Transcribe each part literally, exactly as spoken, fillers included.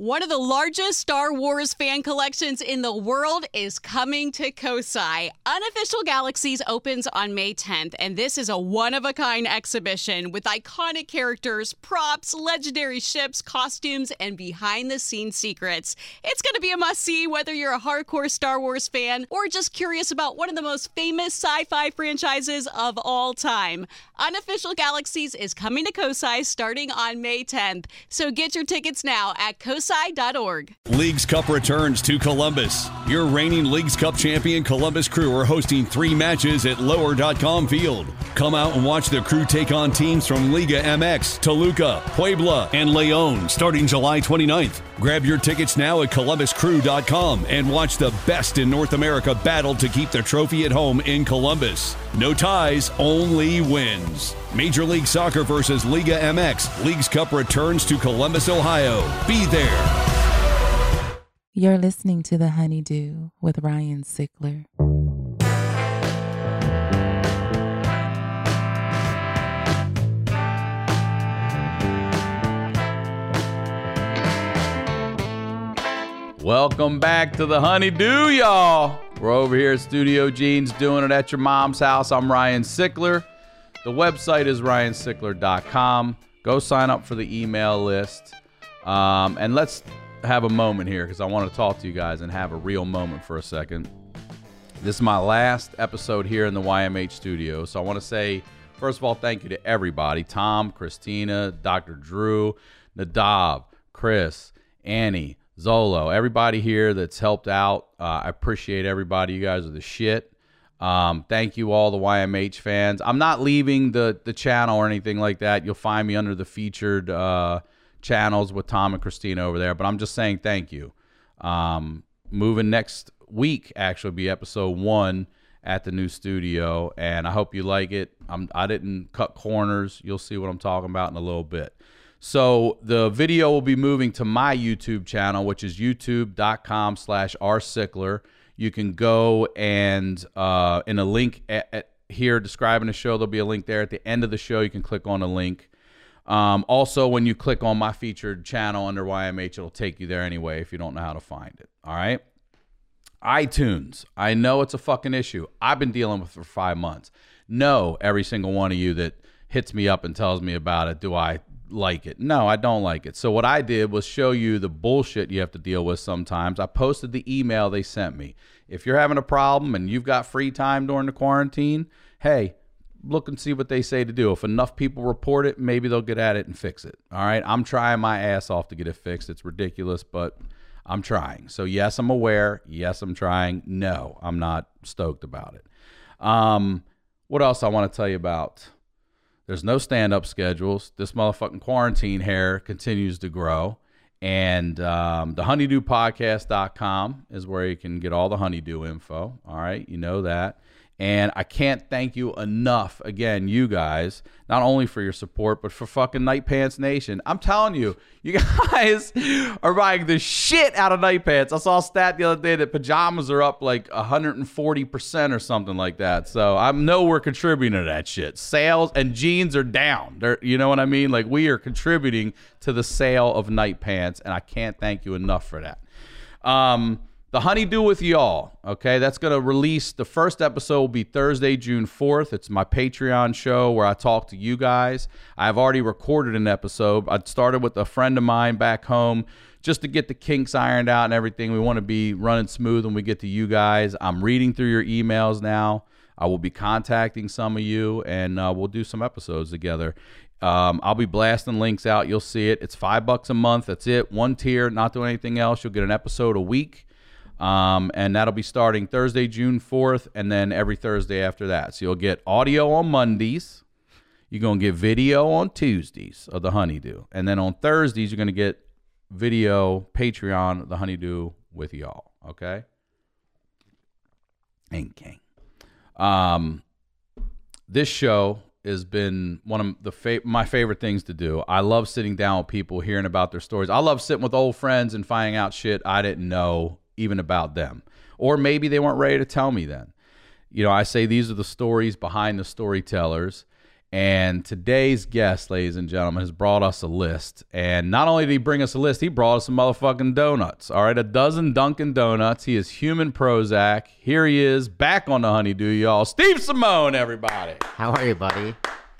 One of the largest Star Wars fan collections in the world is coming to Kosai. Unofficial Galaxies opens on May tenth, and this is a one-of-a-kind exhibition with iconic characters, props, legendary ships, costumes, and behind-the-scenes secrets. It's going to be a must-see whether you're a hardcore Star Wars fan or just curious about one of the most famous sci-fi franchises of all time. Unofficial Galaxies is coming to Kosai starting on May tenth, so get your tickets now at kosai dot org. Leagues Cup returns to Columbus. Your reigning Leagues Cup champion Columbus Crew are hosting three matches at lower dot com Field. Come out and watch the Crew take on teams from Liga M X, Toluca, Puebla, and Leon starting July twenty-ninth. Grab your tickets now at columbus crew dot com and watch the best in North America battle to keep the trophy at home in Columbus. No ties, only wins. Major League Soccer versus Liga M X. Leagues Cup returns to Columbus, Ohio. Be there. You're listening to The Honeydew with Ryan Sickler. Welcome back to The Honeydew, y'all. We're over here at Studio Jeans doing it at your mom's house. I'm Ryan Sickler. The website is ryan sickler dot com. Go sign up for the email list. Um, and let's have a moment here because I want to talk to you guys and have a real moment for a second. This is my last episode here in the Y M H studio. So I want to say, first of all, thank you to everybody. Tom, Christina, Doctor Drew, Nadav, Chris, Annie, Zolo, everybody here that's helped out. Uh, I appreciate everybody. You guys are the shit. Um, thank you all the Y M H fans. I'm not leaving the, the channel or anything like that. You'll find me under the featured uh, channels with Tom and Christina over there. But I'm just saying thank you. Um, moving next week, actually, will be episode one at the new studio. And I hope you like it. I'm, I didn't cut corners. You'll see what I'm talking about in a little bit. So the video will be moving to my YouTube channel, which is youtube dot com slash r sickler. You can go and uh, in a link at, at here describing the show, there'll be a link there. At the end of the show, you can click on a link. Um, also, when you click on my featured channel under Y M H, it'll take you there anyway if you don't know how to find it. All right? iTunes. I know it's a fucking issue. I've been dealing with it for five months. No, every single one of you that hits me up and tells me about it, do I like it? No, I don't like it. So what I did was show you the bullshit you have to deal with sometimes. I posted the email they sent me. If you're having a problem and you've got free time during the quarantine, hey, look and see what they say to do. If enough people report it, maybe they'll get at it and fix it. All right? I'm trying my ass off to get it fixed. It's ridiculous, but I'm trying. So yes, I'm aware. Yes, I'm trying. No, I'm not stoked about it. Um, what else I want to tell you about? There's no stand-up schedules. This motherfucking quarantine hair continues to grow. And um, the honeydew podcast dot com is where you can get all the honeydew info. All right, you know that. And I can't thank you enough, again, you guys, not only for your support, but for fucking Night Pants Nation. I'm telling you, you guys are buying the shit out of Night Pants. I saw a stat the other day that pajamas are up like one hundred forty percent or something like that. So I know we're contributing to that shit. Sales and jeans are down. They're, you know what I mean? Like, we are contributing to the sale of Night Pants, and I can't thank you enough for that. Um... The Honeydew with y'all, okay? That's going to release, the first episode will be Thursday, June fourth. It's my Patreon show where I talk to you guys. I've already recorded an episode. I started with a friend of mine back home just to get the kinks ironed out and everything. We want to be running smooth when we get to you guys. I'm reading through your emails now. I will be contacting some of you, and uh, we'll do some episodes together. Um, I'll be blasting links out. You'll see it. It's five bucks a month. That's it. One tier, not doing anything else. You'll get an episode a week. Um, and that'll be starting Thursday, June fourth, and then every Thursday after that. So you'll get audio on Mondays. You're going to get video on Tuesdays of The Honeydew. And then on Thursdays, you're going to get video, Patreon, The Honeydew with y'all. Okay? And king. Um, this show has been one of the fa- my favorite things to do. I love sitting down with people, hearing about their stories. I love sitting with old friends and finding out shit I didn't know even about them. Or maybe they weren't ready to tell me then. You know, I say these are the stories behind the storytellers. And today's guest, ladies and gentlemen, has brought us a list. And not only did he bring us a list, he brought us some motherfucking donuts. All right, a dozen Dunkin' Donuts. He is Human Prozac. Here he is, back on the Honeydew, y'all. Steve Simone, everybody. How are you, buddy?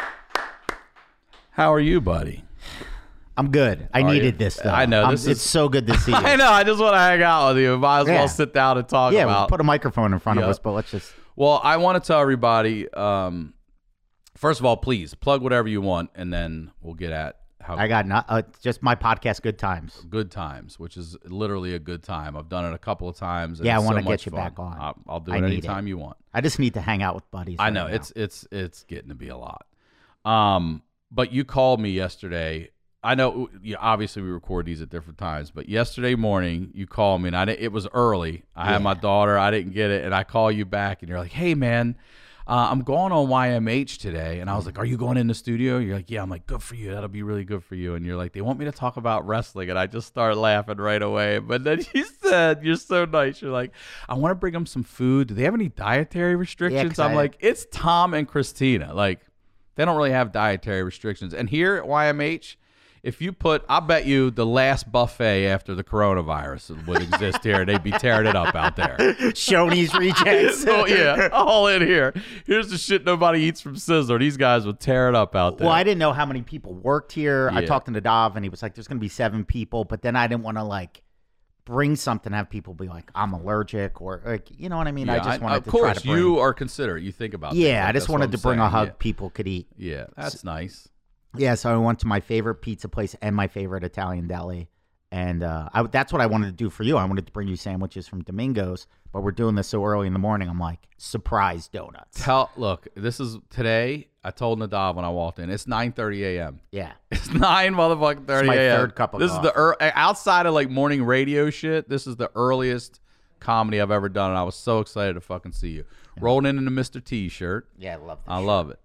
How are you, buddy? I'm good. I Are needed you? this, though. I know. This I'm, is, it's so good to see you. I know. I just want to hang out with you. Might as Yeah. well sit down and talk yeah, about. we'll put a microphone in front Yeah. of us, but let's just... Well, I want to tell everybody, um, first of all, please plug whatever you want, and then we'll get at how I got not, uh, just my podcast, Good Times. Good Times, which is literally a good time. I've done it a couple of times. And Yeah, I it's wanna so get much you fun. back on. I'll, I'll do I it need anytime it. you want. I just need to hang out with buddies. I right know now. it's it's it's getting to be a lot. Um, but you called me yesterday. I know, you obviously we record these at different times, but yesterday morning you called me, and I didn't, it was early. I had Yeah. my daughter. I didn't get it, and I call you back, and you're like, "Hey, man, uh, I'm going on Y M H today." And I was like, "Are you going in the studio?" You're like, "Yeah." I'm like, "Good for you. That'll be really good for you." And you're like, "They want me to talk about wrestling," and I just started laughing right away. But then you said, "You're so nice." You're like, "I want to bring them some food. Do they have any dietary restrictions?" 'cause I'm I- like, "It's Tom and Christina. Like, they don't really have dietary restrictions." And here at Y M H, if you put, I bet you the last buffet after the coronavirus would exist here. They'd be tearing it up out there. Shoney's rejects. Oh, yeah, all in here. Here's the shit nobody eats from Sizzler. These guys would tear it up out there. Well, I didn't know how many people worked here. I Yeah. talked to Nadav, and he was like, there's going to be seven people, but then I didn't want to, like, bring something, have people be like, I'm allergic, or, like, you know what I mean? I Yeah, just wanted of to course, try to bring... you are considerate. You think about Yeah, things like I just that's what wanted I'm to bring a saying. hug Yeah. people could eat. Yeah, that's nice. Yeah, so I went to my favorite pizza place and my favorite Italian deli. And uh, I, that's what I wanted to do for you. I wanted to bring you sandwiches from Domingo's, but we're doing this so early in the morning. I'm like, surprise donuts. Tell, look, this is today. I told Nadav when I walked in, it's nine thirty a.m. Yeah. It's nine motherfucking thirty my a.m. third cup of This is the coffee. er, outside of like morning radio shit. This is the earliest comedy I've ever done, and I was so excited to fucking see you. Rolled in in the Mister T shirt. Yeah, I love this I shit. love it.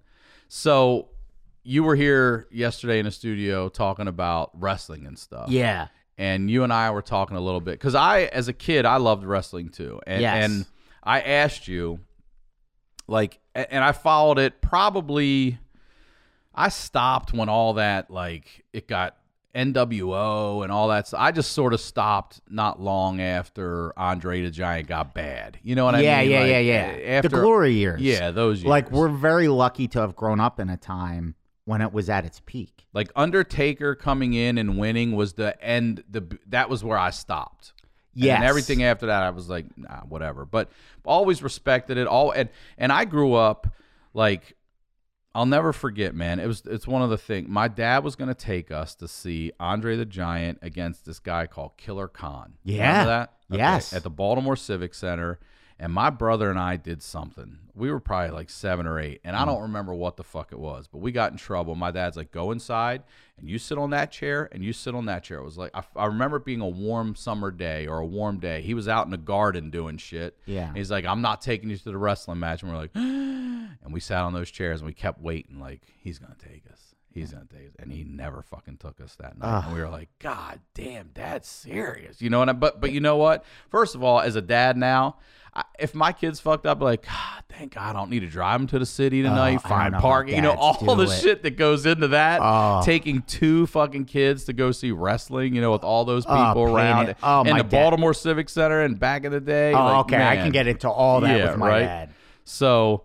So you were here yesterday in the studio talking about wrestling and stuff. Yeah. And you and I were talking a little bit because I, as a kid, I loved wrestling too. And, Yes. and I asked you, like, a- and I followed it probably. I stopped when all that, like, it got N W O and all that. So I just sort of stopped not long after Andre the Giant got bad. You know what yeah, I mean? yeah, Like, yeah, yeah. After, the glory years. Yeah, those years. Like, we're very lucky to have grown up in a time when it was at its peak. Like Undertaker coming in and winning was the end. The that was where I stopped. Yes. And everything after that, I was like, nah, whatever. But always respected it. All and and I grew up like, I'll never forget, man. It was it's one of the things. My dad was going to take us to see Andre the Giant against this guy called Killer Khan. Yeah. Remember that? Okay, Yes. At the Baltimore Civic Center. And my brother and I did something. We were probably like seven or eight, and I don't remember what the fuck it was, but we got in trouble. My dad's like, go inside, and you sit on that chair, and you sit on that chair. It was like, I, I remember it being a warm summer day or a warm day. He was out in the garden doing shit. Yeah. And he's like, I'm not taking you to the wrestling match. And we're like, and we sat on those chairs, and we kept waiting, like, he's going to take us. He's going to take us. And he never fucking took us that night. And we were like, God damn, Dad's serious. You know what I But, but you know what? First of all, as a dad now, I, if my kids fucked up, like, God, thank God I don't need to drive them to the city tonight, I don't find know how parking. You know, dads all do the it. shit that goes into that. Oh. Taking two fucking kids to go see wrestling, you know, with all those Oh, people pain around. it- oh, in my the dad- Baltimore Civic Center and back in the day. Oh, like, okay. I man. can get into all that Yeah, with my right? dad. So,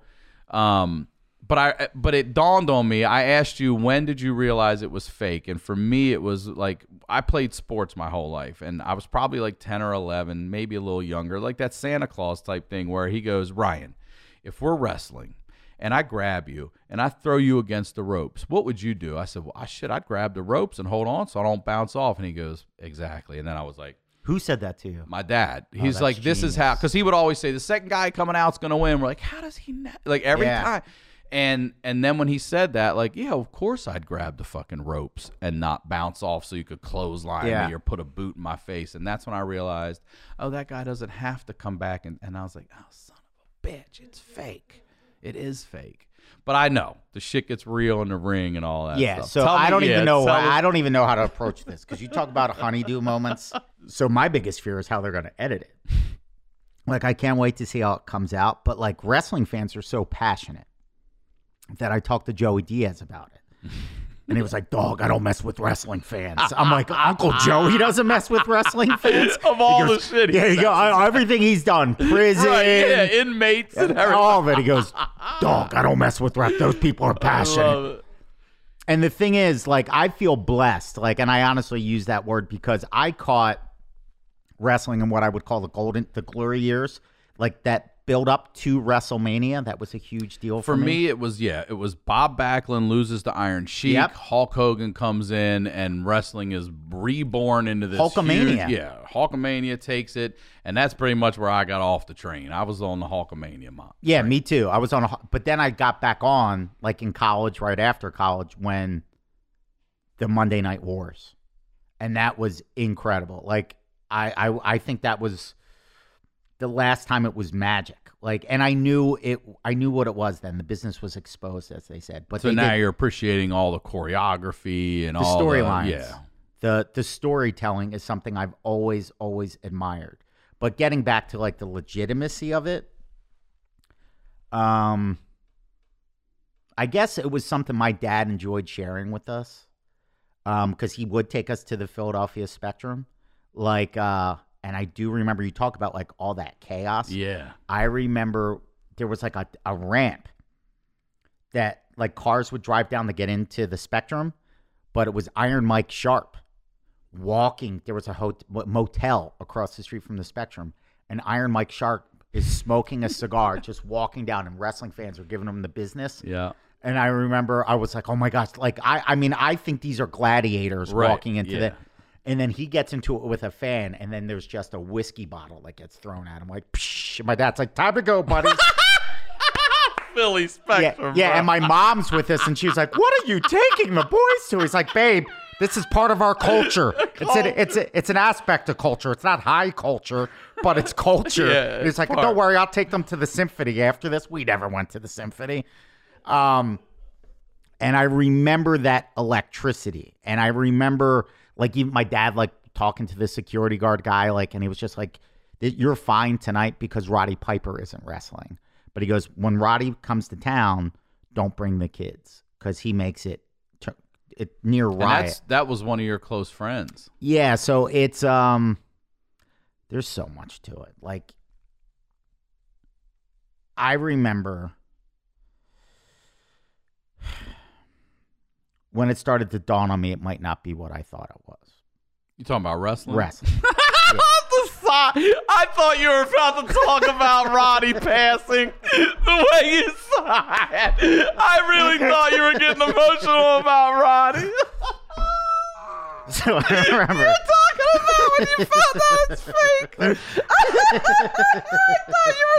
um, but I, but it dawned on me. I asked you, when did you realize it was fake? And for me, it was like, I played sports my whole life, and I was probably like ten or eleven, maybe a little younger, like that Santa Claus type thing where he goes, Ryan, if we're wrestling and I grab you and I throw you against the ropes, what would you do? I said, well, I shit, I'd grab the ropes and hold on so I don't bounce off. And he goes, exactly. And then I was like, Who said that to you? my dad. He's Oh, that's like, this is how, genius. because he would always say, the second guy coming out's going to win. We're like, how does he not? Like every Yeah. time. And and then when he said that, like, yeah, of course I'd grab the fucking ropes and not bounce off so you could clothesline Yeah. me or put a boot in my face. And that's when I realized, oh, that guy doesn't have to come back. And, and I was like, oh, son of a bitch, it's fake. It is fake. But I know the shit gets real in the ring and all that Yeah, stuff. so Tell I me- don't yeah, even know. tell I us- don't even know how to approach this because you talk about honeydew moments. So my biggest fear is how they're going to edit it. Like, I can't wait to see how it comes out. But like, wrestling fans are so passionate. that I talked to Joey Diaz about it. And he was like, dog, I don't mess with wrestling fans. I'm like, Uncle Joey doesn't mess with wrestling fans? Of all goes, the shit he Yeah, he says. go, I, everything he's done. Prison. Right, yeah, inmates and everything. All of it. He goes, dog, I don't mess with rap. Those people are passionate. I love it. And the thing is, like, I feel blessed. Like, and I honestly use that word because I caught wrestling in what I would call the golden, the glory years. Like, that build up to WrestleMania. That was a huge deal for, For me, it was, yeah, it was Bob Backlund loses to Iron Sheik. Yep. Hulk Hogan comes in, and wrestling is reborn into this Hulkamania. huge- yeah, Hulkamania takes it, and that's pretty much where I got off the train. I was on the Hulkamania mob. Yeah, me too. I was on a, but then I got back on, like, in college, right after college, when the Monday Night Wars. And that was incredible. Like, I, I, I think that was the last time it was magic. Like, and I knew it, I knew what it was then. The business was exposed, as they said. But So they now did, you're appreciating all the choreography and the all storylines. the, yeah. The, the storytelling is something I've always, always admired. But getting back to, like, the legitimacy of it, um, I guess it was something my dad enjoyed sharing with us, um, because he would take us to the Philadelphia Spectrum, like, uh, and I do remember you talk about, like, all that chaos. Yeah. I remember there was, like, a, a ramp that, like, cars would drive down to get into the Spectrum, but it was Iron Mike Sharp walking. There was a hot- motel across the street from the Spectrum, and Iron Mike Sharp is smoking a cigar, just walking down, and wrestling fans are giving him the business. Yeah. And I remember I was like, oh my gosh, like, I, I mean, I think these are gladiators Right, walking into yeah. the, and then he gets into it with a fan, and then there's just a whiskey bottle that gets thrown at him. Like, psh, my dad's like, time to go, buddy. Philly yeah, Spectrum. yeah, bro. and my mom's with us, and she's like, what are you taking the boys to? He's like, babe, this is part of our culture. It's an, it's a, it's an aspect of culture. It's not high culture, but it's culture. Yeah, And he's like, part. don't worry, I'll take them to the symphony after this. We never went to the symphony. Um, and I remember that electricity, and I remember, like, even my dad, like, talking to the security guard guy, like, and he was just like, you're fine tonight because Roddy Piper isn't wrestling. But he goes, when Roddy comes to town, don't bring the kids because he makes it, t- it near And riot. that's, that was one of your close friends. Yeah, so it's, um, there's so much to it. Like, I remember when it started to dawn on me, it might not be what I thought it was. You talking about wrestling? Wrestling. The side. I thought you were about to talk about Roddy passing the way you sighed. I really thought you were getting emotional about Roddy. So I remember. Talking about when you found out it's fake. I thought you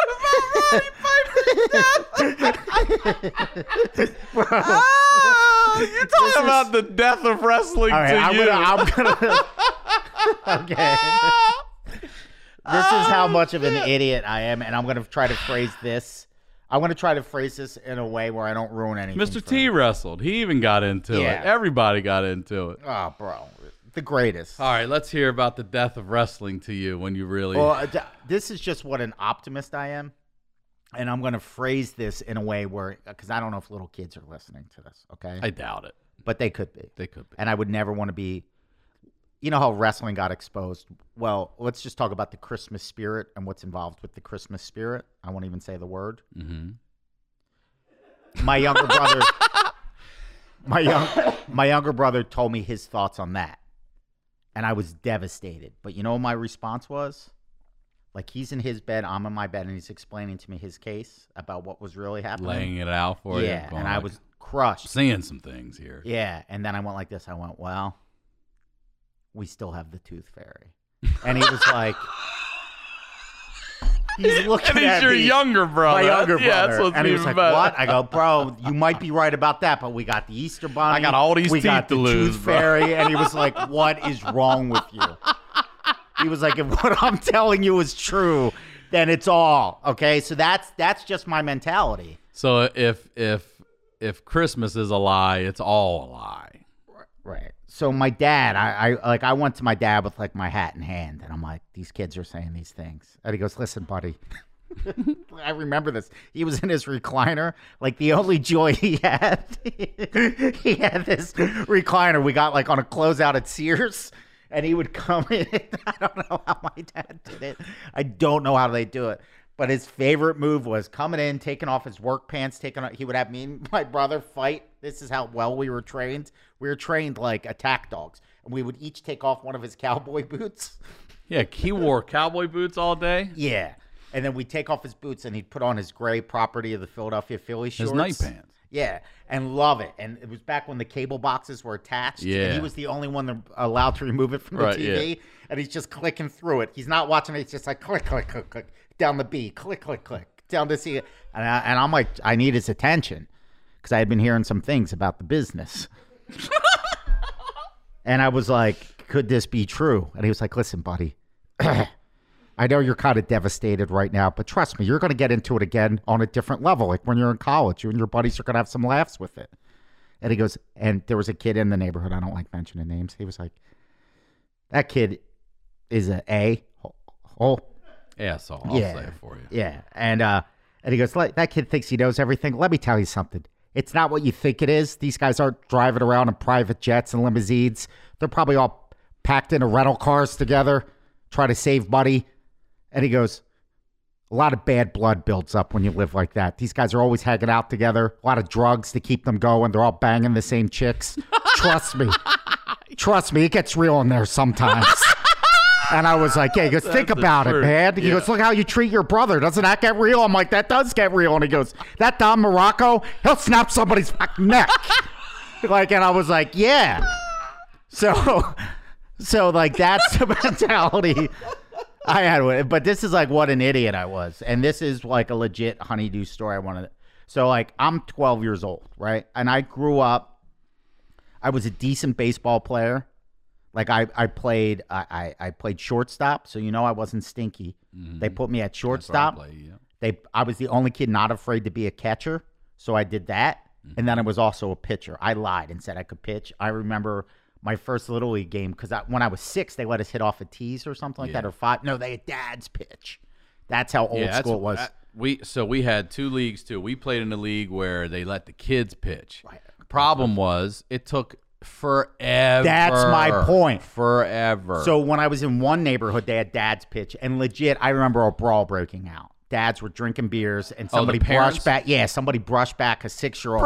were talking about Roddy Piper's death. Oh, you're talking about the death of wrestling All right, to I'm you. gonna, I'm gonna. Okay. This is how much of an idiot I am, and I'm gonna try to phrase this. I'm gonna try to phrase this in a way where I don't ruin anything. Mister for T you. wrestled. He even got into Yeah. it. Everybody got into it. Oh, bro, the greatest. All right, let's hear about the death of wrestling to you when you really. Well, uh, th- this is just what an optimist I am, and I'm gonna phrase this in a way where, because I don't know if little kids are listening to this, okay? I doubt it. But they could be. They could be. And I would never want to be. You know how wrestling got exposed? Well, let's just talk about the Christmas spirit and what's involved with the Christmas spirit. I won't even say the word. Mm-hmm. My younger brother, my young, my younger brother told me his thoughts on that, and I was devastated. But you know what my response was? Like, he's in his bed, I'm in my bed, and he's explaining to me his case about what was really happening. Laying it out for you. yeah, going and I like, was crushed. seeing some things here. Yeah, and then I went like this. I went, well, we still have the Tooth Fairy. And he was like, he's looking And he's at your me, younger brother. my younger brother. Yeah, that's what's and he was even like, better. what? I go, bro, you might be right about that, but we got the Easter Bunny. I got all these we teeth got to the lose, Tooth bro. Fairy. And he was like, what is wrong with you? He was like, if what I'm telling you is true, then it's all. Okay, so that's that's just my mentality. So if if if Christmas is a lie, it's all a lie. Right. So my dad, I, I like I went to my dad with like my hat in hand, and I'm like, these kids are saying these things. And he goes, listen, buddy, I remember this. He was in his recliner. Like, the only joy he had, he had this recliner we got, like, on a closeout at Sears. And he would come in. I don't know how my dad did it. I don't know how they do it. But his favorite move was coming in, taking off his work pants, taking off, he would have me and my brother fight. This is how well we were trained. We were trained like attack dogs. And we would each take off one of his cowboy boots. Yeah, he wore cowboy boots all day. Yeah. And then we'd take off his boots and he'd put on his gray property of the Philadelphia Phillies shorts. His night pants. Yeah, and love it. And it was back when the cable boxes were attached. Yeah. And he was the only one that allowed to remove it from the Right, T V. yeah. And he's just clicking through it. He's not watching it. He's just like click, click, click, click, down the B, click, click, click, down to C. And, I, and I'm like, I need his attention because I had been hearing some things about the business. And I was like, could this be true? And he was like, listen, buddy. I know you're kind of devastated right now, but trust me, you're going to get into it again on a different level. Like when you're in college, you and your buddies are going to have some laughs with it. And he goes, and there was a kid in the neighborhood. I don't like mentioning names. He was like, that kid is an A. Oh, Yeah, so I'll yeah, say it for you. Yeah. And, uh, and he goes, "Like, that kid thinks he knows everything. Let me tell you something. It's not what you think it is. These guys aren't driving around in private jets and limousines. They're probably all packed into rental cars together, try to save money." And he goes, a lot of bad blood builds up when you live like that. These guys are always hanging out together. A lot of drugs to keep them going. They're all banging the same chicks. Trust me. Trust me. It gets real in there sometimes. And I was like, yeah, he goes, think That's about it, truth. man. He Yeah. goes, look how you treat your brother. Doesn't that get real? I'm like, that does get real. And he goes, that Don Morocco, he'll snap somebody's fucking neck. Like, and I was like, yeah. So, so like, that's the mentality I had with it. But this is like what an idiot I was. And this is like a legit honeydew story I wanted. So like, I'm twelve years old, right? And I grew up, I was a decent baseball player. Like I, I played, I, I, I played shortstop. So, you know, I wasn't stinky. Mm-hmm. They put me at That's where I shortstop. play, yeah. They, I was the only kid not afraid to be a catcher. So I did that. Mm-hmm. And then I was also a pitcher. I lied and said I could pitch. I remember my first Little League game, because when I was six, they let us hit off a tees or something like Yeah. that, or five. No, they had dad's pitch. That's how old Yeah, that's- school it was. uh, we so we had two leagues too. We played in a league where they let the kids pitch. Right. Problem was it took forever. That's my point. Forever. So when I was in one neighborhood, they had dad's pitch, and legit, I remember a brawl breaking out. Dads were drinking beers, and Oh, the somebody parents? brushed back. Yeah, somebody brushed back a six-year-old.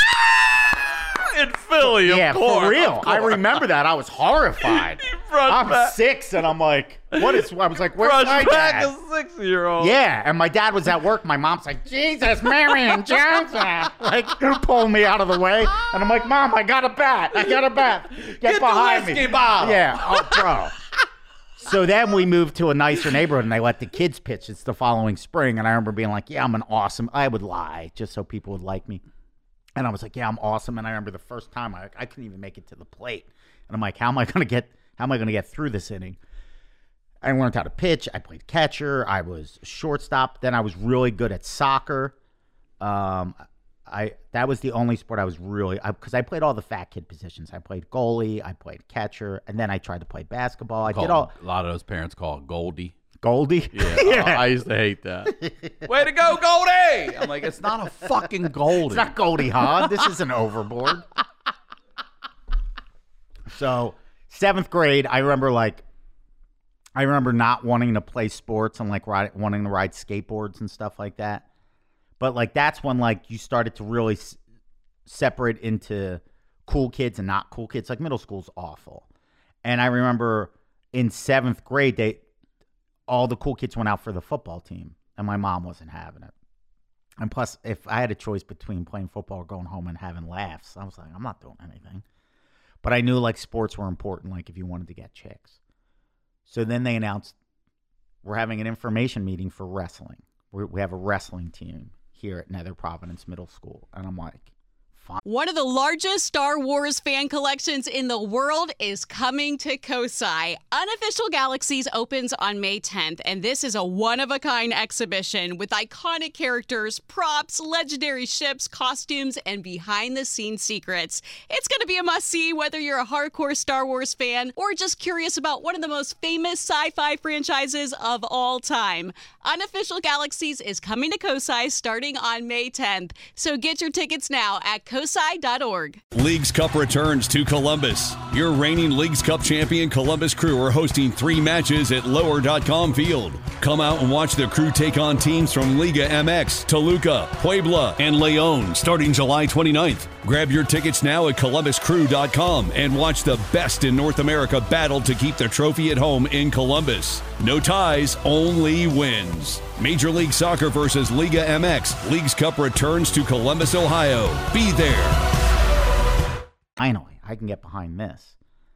in Philly, of Yeah, course, for real. of I course. remember that. I was horrified. brushed I'm back- six, and I'm like, what is? I was like, where's Brush my back dad? a six-year-old. Yeah, and my dad was at work. My mom's like, Jesus, Marion Johnson. Like, pulling me out of the way. And I'm like, Mom, I got a bat. I got a bat. Get, Get the behind whiskey me. bottle. Yeah, oh, bro. So then we moved to a nicer neighborhood, and they let the kids pitch. It's the following spring, and I remember being like, yeah, I'm an awesome. I would lie just so people would like me. And I was like, yeah, I'm awesome. And I remember the first time I, I couldn't even make it to the plate. And I'm like, how am I going to get, how am I going to get through this inning? I learned how to pitch. I played catcher. I was shortstop. Then I was really good at soccer. Um, I that was the only sport I was really, because I, I played all the fat kid positions. I played goalie. I played catcher. And then I tried to play basketball. I Call- did all, a lot of those parents call it Goldie. Goldie? Yeah, I, I used to hate that. Way to go, Goldie! I'm like, it's not a fucking Goldie. It's not Goldie Hawn. This isn't Overboard. So, seventh grade, I remember like, I remember not wanting to play sports and like ride, wanting to ride skateboards and stuff like that. But like, that's when like you started to really s- separate into cool kids and not cool kids. Like middle school's awful. And I remember in seventh grade, they, all the cool kids went out for the football team, and my mom wasn't having it. And plus, if I had a choice between playing football or going home and having laughs, I was like, I'm not doing anything. But I knew like sports were important, like if you wanted to get chicks. So then they announced we're having an information meeting for wrestling. We're, we have a wrestling team here at Nether Providence Middle School. And I'm like, fun. One of the largest Star Wars fan collections in the world is coming to Kosai. Unofficial Galaxies opens on May tenth, and this is a one-of-a-kind exhibition with iconic characters, props, legendary ships, costumes, and behind-the-scenes secrets. It's going to be a must-see whether you're a hardcore Star Wars fan or just curious about one of the most famous sci-fi franchises of all time. Unofficial Galaxies is coming to Kosai starting on May tenth, so get your tickets now at kosai dot org. Leagues Cup returns to Columbus. Your reigning Leagues Cup champion Columbus Crew are hosting three matches at lower dot com field. Come out and watch the Crew take on teams from Liga M X, Toluca, Puebla, and Leon starting July twenty-ninth. Grab your tickets now at columbus crew dot com and watch the best in North America battle to keep the trophy at home in Columbus. No ties, only wins. Major League Soccer versus Liga M X. Leagues Cup returns to Columbus, Ohio. Be there. Finally, I can get behind this.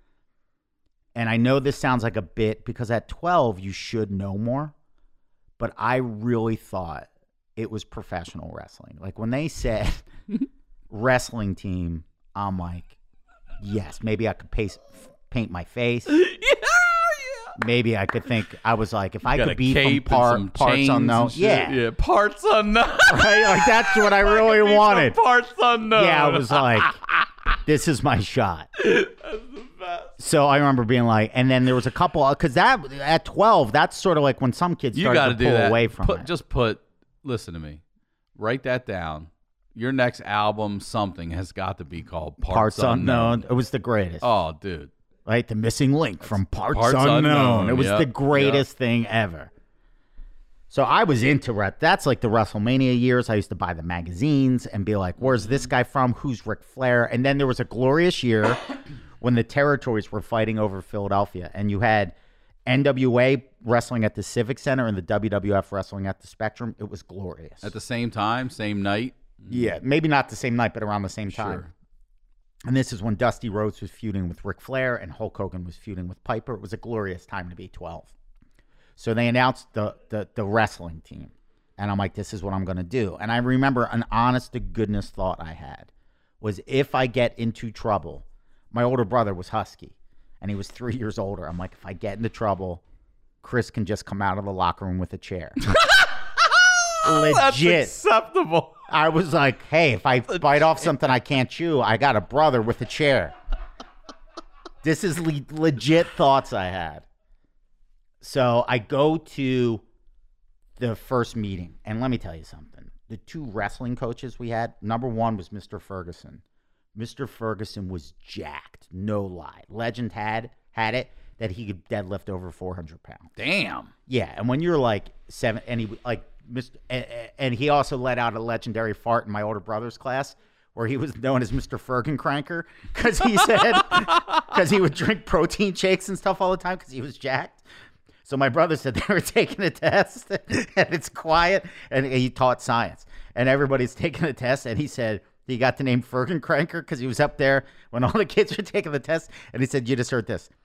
And I know this sounds like a bit because at twelve, you should know more. But I really thought it was professional wrestling. Like when they said wrestling team, I'm like, yes, maybe I could pace, paint my face. yeah, yeah. Maybe I could think, I was like, if you I could be from part, parts unknown. Yeah. yeah, parts unknown. Right? Like that's what I really I wanted. Parts unknown. Yeah, I was like, this is my shot. That's the best. So I remember being like, and then there was a couple, because that at twelve, that's sort of like when some kids you started gotta to do pull that. away from put, it. Just put, listen to me, write that down. Your next album, something, has got to be called Parts, Parts Unknown. It was the greatest. Oh, dude. Right? The missing link from Parts, Parts Unknown. Unknown. It was Yep. the greatest Yep. thing ever. So I was into rep. That's like the WrestleMania years. I used to buy the magazines and be like, where's this guy from? Who's Ric Flair? And then there was a glorious year when the territories were fighting over Philadelphia. And you had N W A wrestling at the Civic Center and the W W F wrestling at the Spectrum. It was glorious. At the same time, same night? Yeah, maybe not the same night, but around the same time. Sure. And this is when Dusty Rhodes was feuding with Ric Flair and Hulk Hogan was feuding with Piper. It was a glorious time to be twelve. So they announced the the, the wrestling team. And I'm like, this is what I'm going to do. And I remember an honest-to-goodness thought I had was if I get into trouble, my older brother was Husky, and he was three years older. I'm like, if I get into trouble, Chris can just come out of the locker room with a chair. Legit. That's acceptable. I was like, hey, if I bite off something I can't chew, I got a brother with a chair. This is le- legit thoughts I had. So I go to the first meeting, and let me tell you something. The two wrestling coaches we had, number one was Mister Ferguson. Mister Ferguson was jacked, no lie. Legend had had it that he could deadlift over four hundred pounds. Damn. Yeah, and when you're like seven, and he like Mister and he also let out a legendary fart in my older brother's class, where he was known as Mister Fergen Cranker, because he said because he would drink protein shakes and stuff all the time because he was jacked. So my brother said they were taking a test, and it's quiet, and he taught science, and everybody's taking a test, and he said he got the name Fergen Cranker because he was up there when all the kids were taking the test, and he said, you just heard this.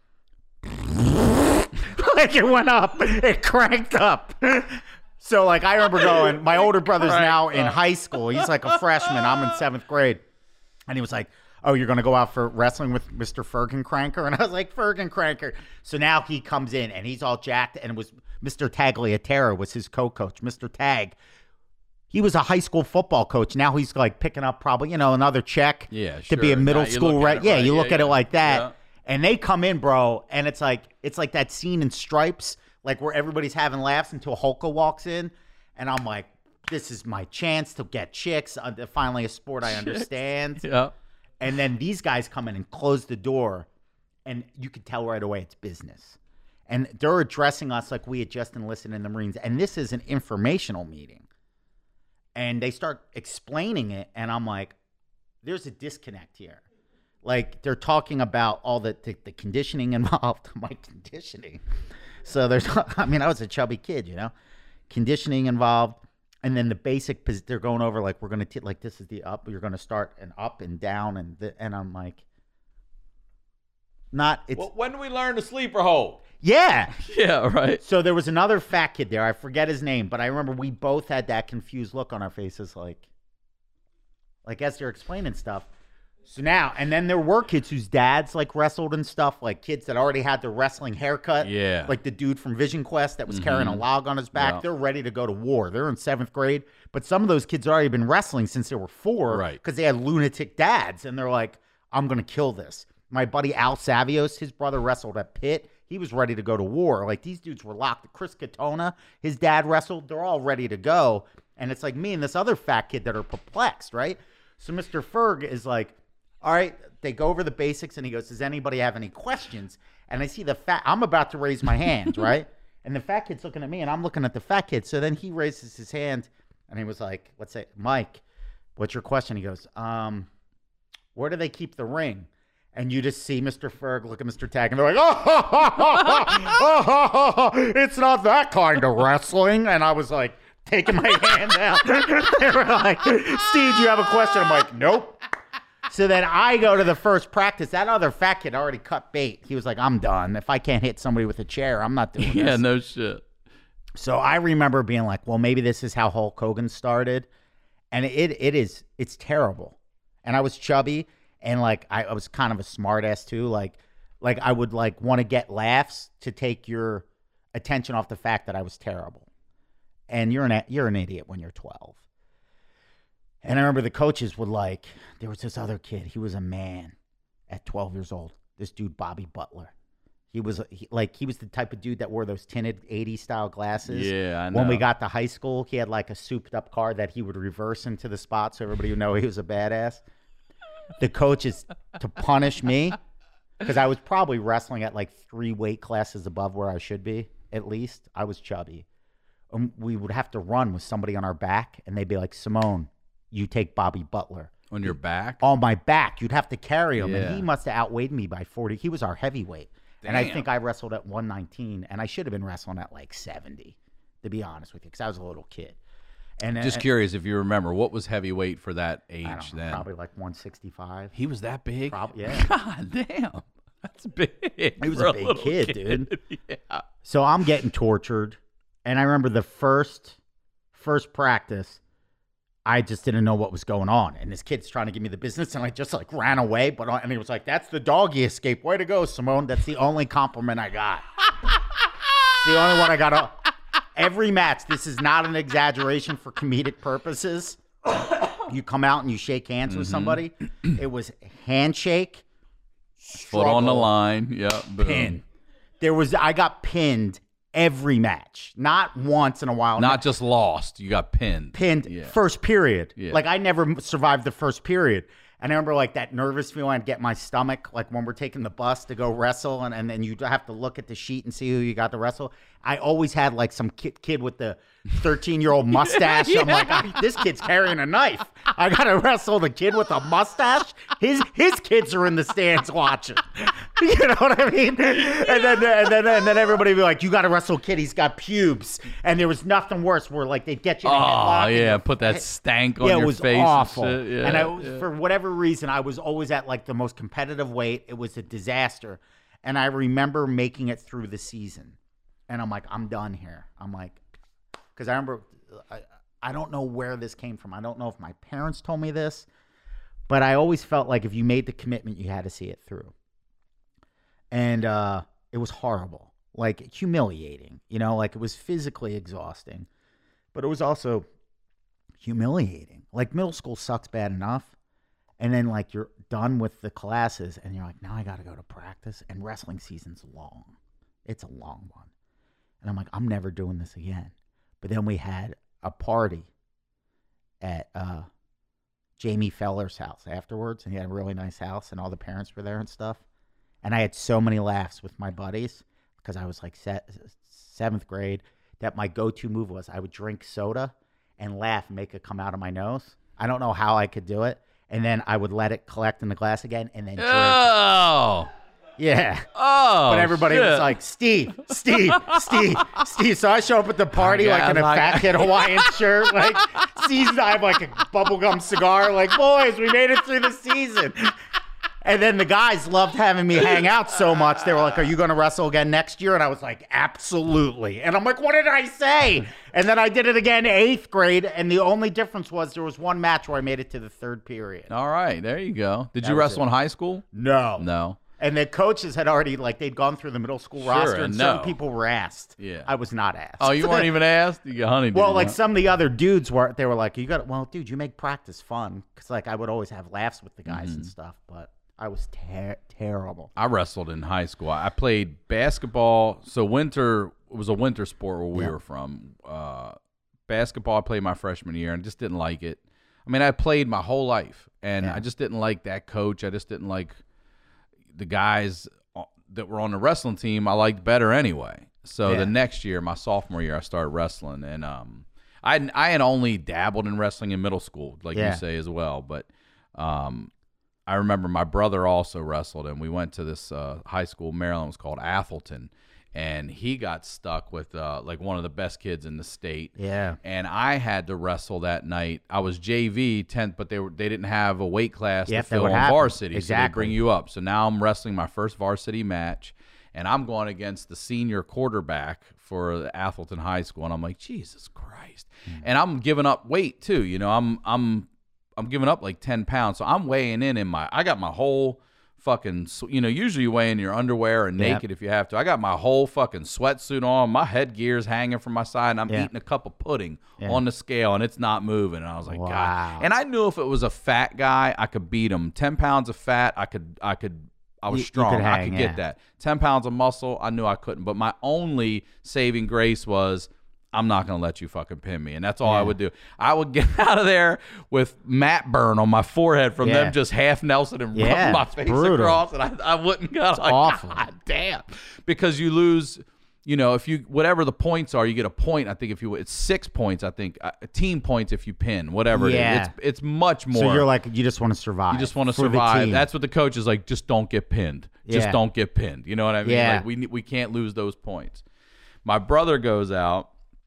Like it went up. It cranked up. So like I remember going, my older brother's now in high school. He's like a freshman. I'm in seventh grade. And he was like, oh, you're going to go out for wrestling with Mister Fergen Cranker? And I was like, Fergen Cranker. So now he comes in and he's all jacked, and it was Mister Tagliatella was his co-coach. Mister Tag, he was a high school football coach. Now he's like picking up probably, you know, another check yeah, to be a sure. middle Now you school. look Right? at it Yeah, right. you look Yeah, at it yeah. like that. Yeah. And they come in, bro, and it's like it's like that scene in Stripes, like where everybody's having laughs until Hulka walks in. And I'm like, this is my chance to get chicks. Uh, finally, a sport I understand. Yeah. And then these guys come in and close the door, and you could tell right away it's business. And they're addressing us like we had just enlisted in the Marines. And this is an informational meeting. And they start explaining it, and I'm like, there's a disconnect here. Like, they're talking about all the, the, the conditioning involved. My conditioning. So there's, I mean, I was a chubby kid, you know, conditioning involved. And then the basic, they're going over like, we're going to, like, this is the up, you're going to start an up and down. And the, and I'm like, not, it's. Well, when do we learn the sleeper hold? Yeah. Yeah, right. So there was another fat kid there. I forget his name, but I remember we both had that confused look on our faces. Like, Like as they're explaining stuff. So now, and then there were kids whose dads like wrestled and stuff, like kids that already had their wrestling haircut. Yeah. Like the dude from Vision Quest that was mm-hmm. carrying a log on his back. Yeah. They're ready to go to war. They're in seventh grade. But some of those kids had already been wrestling since they were four. Right. Because they had lunatic dads. And they're like, I'm going to kill this. My buddy Al Savios, his brother wrestled at Pitt. He was ready to go to war. Like these dudes were locked. Chris Katona, his dad wrestled. They're all ready to go. And it's like me and this other fat kid that are perplexed, right? So Mister Ferg is like, all right, they go over the basics, and he goes, does anybody have any questions? And I see the fat, I'm about to raise my hand, right? And the fat kid's looking at me, and I'm looking at the fat kid. So then he raises his hand, and he was like, let's say, Mike, what's your question? He goes, um, where do they keep the ring? And you just see Mister Ferg look at Mister Tag, and they're like, oh, ha, ha, ha, ha, ha, ha, ha. It's not that kind of wrestling. And I was like, taking my hand out. They were like, Steve, do you have a question? I'm like, nope. So then I go to the first practice. That other fat kid already cut bait. He was like, I'm done. If I can't hit somebody with a chair, I'm not doing yeah, this. Yeah, no shit. So I remember being like, well, maybe this is how Hulk Hogan started. And it it is, it's terrible. And I was chubby, and like I, I was kind of a smart ass too. Like, like I would like want to get laughs to take your attention off the fact that I was terrible. And you're an you're an idiot when you're twelve. And I remember the coaches would like, there was this other kid. He was a man at twelve years old. This dude, Bobby Butler. He was he, like, he was the type of dude that wore those tinted eighties style glasses. Yeah, I know. When we got to high school, he had like a souped up car that he would reverse into the spot so everybody would know he was a badass. The coaches, to punish me, because I was probably wrestling at like three weight classes above where I should be, at least. I was chubby. And we would have to run with somebody on our back, and they'd be like, Simone, you take Bobby Butler. On your back? On my back. You'd have to carry him. Yeah. And he must have outweighed me by forty. He was our heavyweight. Damn. And I think I wrestled at one nineteen, and I should have been wrestling at like seventy, to be honest with you, because I was a little kid. And Just and, curious if you remember, what was heavyweight for that age I don't know, then? Probably like one sixty-five. He was that big? Probably, yeah. God damn. That's big. He was a big a kid, kid, dude. Yeah. So I'm getting tortured. And I remember the first first practice, I just didn't know what was going on. And this kid's trying to give me the business, and I just like ran away. But and he was like, that's the doggy escape. Way to go, Simone. That's the only compliment I got. The only one I got. Every match, this is not an exaggeration for comedic purposes. You come out and you shake hands mm-hmm. with somebody. It was handshake, foot on the line. Yeah, boom. Pin. There was, I got pinned every match, not once in a while. Not just lost. You got pinned. Pinned yeah. first period. Yeah. Like I never survived the first period. And I remember like that nervous feeling I'd get in my stomach, like when we're taking the bus to go wrestle, and, and then you have to look at the sheet and see who you got to wrestle. I always had like some kid, kid with the thirteen-year-old mustache. yeah. I'm like, this kid's carrying a knife. I got to wrestle the kid with a mustache. His his kids are in the stands watching. You know what I mean? And then and then and then everybody would be like, you got to wrestle kid. He's got pubes. And there was nothing worse where like they'd get you in a headlock. Oh yeah, put that stank on yeah, your it was face. Awful. And, shit. Yeah, and I was, yeah. for whatever reason, I was always at like the most competitive weight. It was a disaster. And I remember making it through the season. And I'm like, I'm done here. I'm like, because I remember, I, I don't know where this came from. I don't know if my parents told me this, but I always felt like if you made the commitment, you had to see it through. And uh, it was horrible, like humiliating, you know, like it was physically exhausting, but it was also humiliating. Like middle school sucks bad enough. And then like you're done with the classes and you're like, now I got to go to practice, and wrestling season's long. It's a long one. And I'm like, I'm never doing this again. But then we had a party at uh, Jamie Feller's house afterwards, and he had a really nice house, and all the parents were there and stuff. And I had so many laughs with my buddies because I was like se- seventh grade that my go-to move was I would drink soda and laugh and make it come out of my nose. I don't know how I could do it. And then I would let it collect in the glass again and then drink. Oh! Yeah. Oh, but everybody shit. was like, Steve, Steve, Steve, Steve. So I show up at the party like in a like, fat kid Hawaiian shirt. Like, season, I have like a bubblegum cigar. Like, boys, we made it through the season. And then the guys loved having me hang out so much. They were like, are you going to wrestle again next year? And I was like, absolutely. And I'm like, what did I say? And then I did it again eighth grade. And the only difference was there was one match where I made it to the third period. All right, there you go. Did That you was wrestle it. in high school? No. No. And the coaches had already, like, they'd gone through the middle school Sure, roster, and and no. certain people were asked. Yeah. I was not asked. Oh, you weren't even asked? You got honey. Well, like, some of the other dudes were, they were like, you got, well, dude, you make practice fun. Because, like, I would always have laughs with the guys Mm-hmm. and stuff, but I was ter- terrible. I wrestled in high school. I played basketball. So winter it was a winter sport where we Yeah. were from. Uh, basketball, I played my freshman year and just didn't like it. I mean, I played my whole life, and Yeah. I just didn't like that coach. I just didn't like the guys that were on the wrestling team. I liked better anyway. So Yeah. the next year, my sophomore year, I started wrestling, and um, I I had only dabbled in wrestling in middle school, like Yeah. you say as well. But um, I remember my brother also wrestled, and we went to this uh, high school in Maryland. It was called Atholton, and he got stuck with uh, like one of the best kids in the state. Yeah. And I had to wrestle that night. I was J V tenth, but they were they didn't have a weight class Yep, to that fill would on happen. varsity, so they Exactly. bring you up. So now I'm wrestling my first varsity match, and I'm going against the senior quarterback for Atholton High School, and I'm like, Jesus Christ! Mm. And I'm giving up weight too. You know, I'm I'm I'm giving up like ten pounds, so I'm weighing in in my. I got my whole fucking, sw- you know, usually you weigh in your underwear and Yep. naked if you have to. I got my whole fucking sweatsuit on, my headgear's hanging from my side, and I'm Yeah. eating a cup of pudding Yeah. on the scale, and it's not moving. And I was like, Wow. God. And I knew if it was a fat guy, I could beat him. Ten pounds of fat, I could, I could, I was You- you strong. could I hang, could get yeah. that. Ten pounds of muscle, I knew I couldn't. But my only saving grace was, I'm not going to let you fucking pin me. And that's all I Yeah. would do. I would get out of there with mat burn on my forehead from Yeah. them just half Nelson and Yeah, rubbing my it's face brutal. across. And I, I wouldn't go. Like, awful. God damn. Because you lose, you know, if you, whatever the points are, you get a point. I think if you, it's six points, I think, uh, team points if you pin, whatever Yeah. it is. It's, it's much more. So you're like, you just want to survive. You just want to for the survive. team. That's what the coach is like. Just don't get pinned. Just Yeah. don't get pinned. You know what I mean? Yeah. Like we we can't lose those points. My brother goes out,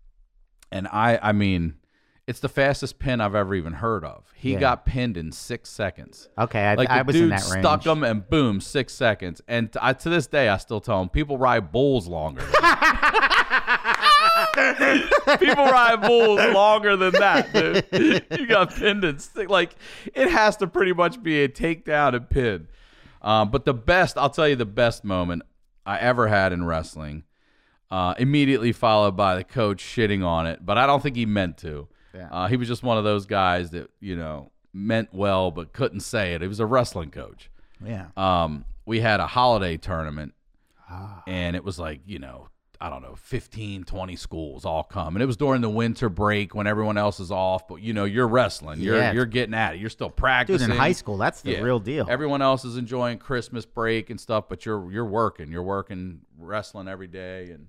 and I I mean, it's the fastest pin I've ever even heard of. He Yeah. got pinned in six seconds. Okay, I, Like the I was dude in that range. stuck him, and boom, six seconds. And t- I, to this day, I still tell him people ride bulls longer. People ride bulls longer than that, dude. You got pinned and stick. Like, it has to pretty much be a takedown and pin. Um, but the best, I'll tell you the best moment I ever had in wrestling, uh, immediately followed by the coach shitting on it. But I don't think he meant to. Yeah. Uh, he was just one of those guys that, you know, meant well but couldn't say it. He was a wrestling coach. Yeah. Um, we had a holiday tournament, Ah. and it was like, you know, I don't know, fifteen, twenty schools all come. And it was during the winter break when everyone else is off, but you know, you're wrestling. You're Yeah. you're getting at it. You're still Dude, practicing. in high school, that's the Yeah. real deal. Everyone else is enjoying Christmas break and stuff, but you're you're working. You're working wrestling every day, and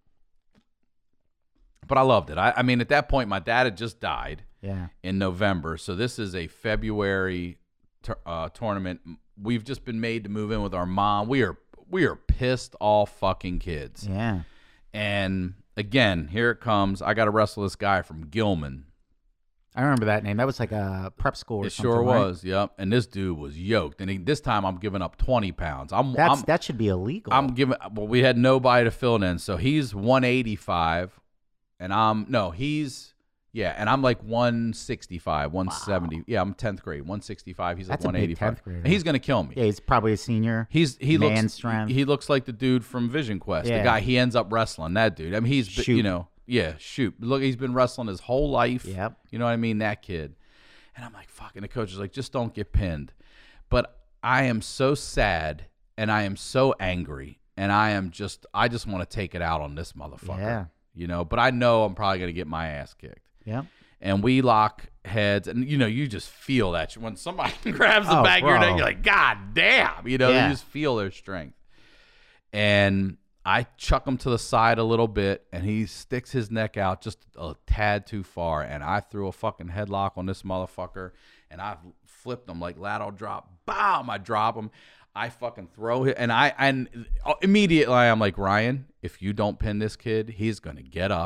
but I loved it. I, I mean, at that point, my dad had just died yeah. in November, so this is a February tur uh, tournament. We've just been made to move in with our mom. We are we are pissed off fucking kids. Yeah. And again, here it comes. I got to wrestle this guy from Gilman. I remember that name. That was like a prep school or It something, sure right? was. Yep. And this dude was yoked. And he, this time I'm giving up twenty pounds. I'm That's I'm, that should be illegal. I'm giving. Well, we had nobody to fill it in, so he's one eighty-five, and I'm no, he's yeah, and I'm like one sixty-five, one seventy. Yeah, I'm tenth grade, one sixty-five. He's That's like a big one eighty-five. tenth grader. And he's gonna kill me. yeah, he's probably a senior. He's he Man looks strength. he looks like the dude from Vision Quest, Yeah. the guy he ends up wrestling. That dude. I mean, he's Shoot. you know yeah shoot. Look, he's been wrestling his whole life. Yep. You know what I mean? That kid. And I'm like, fuck. And the coach is like, just don't get pinned. But I am so sad, and I am so angry, and I am just I just want to take it out on this motherfucker. Yeah. You know. But I know I'm probably gonna get my ass kicked. Yep. And we lock heads, and you know, you just feel that when somebody grabs the Oh, back of your bro. neck, you're like, God damn, you know, Yeah. you just feel their strength. And I chuck him to the side a little bit, and he sticks his neck out just a tad too far, and I threw a fucking headlock on this motherfucker, and I flipped him like ladle drop, bam, I drop him. I fucking throw it, and I and immediately I'm like, Ryan, if you don't pin this kid, he's gonna get up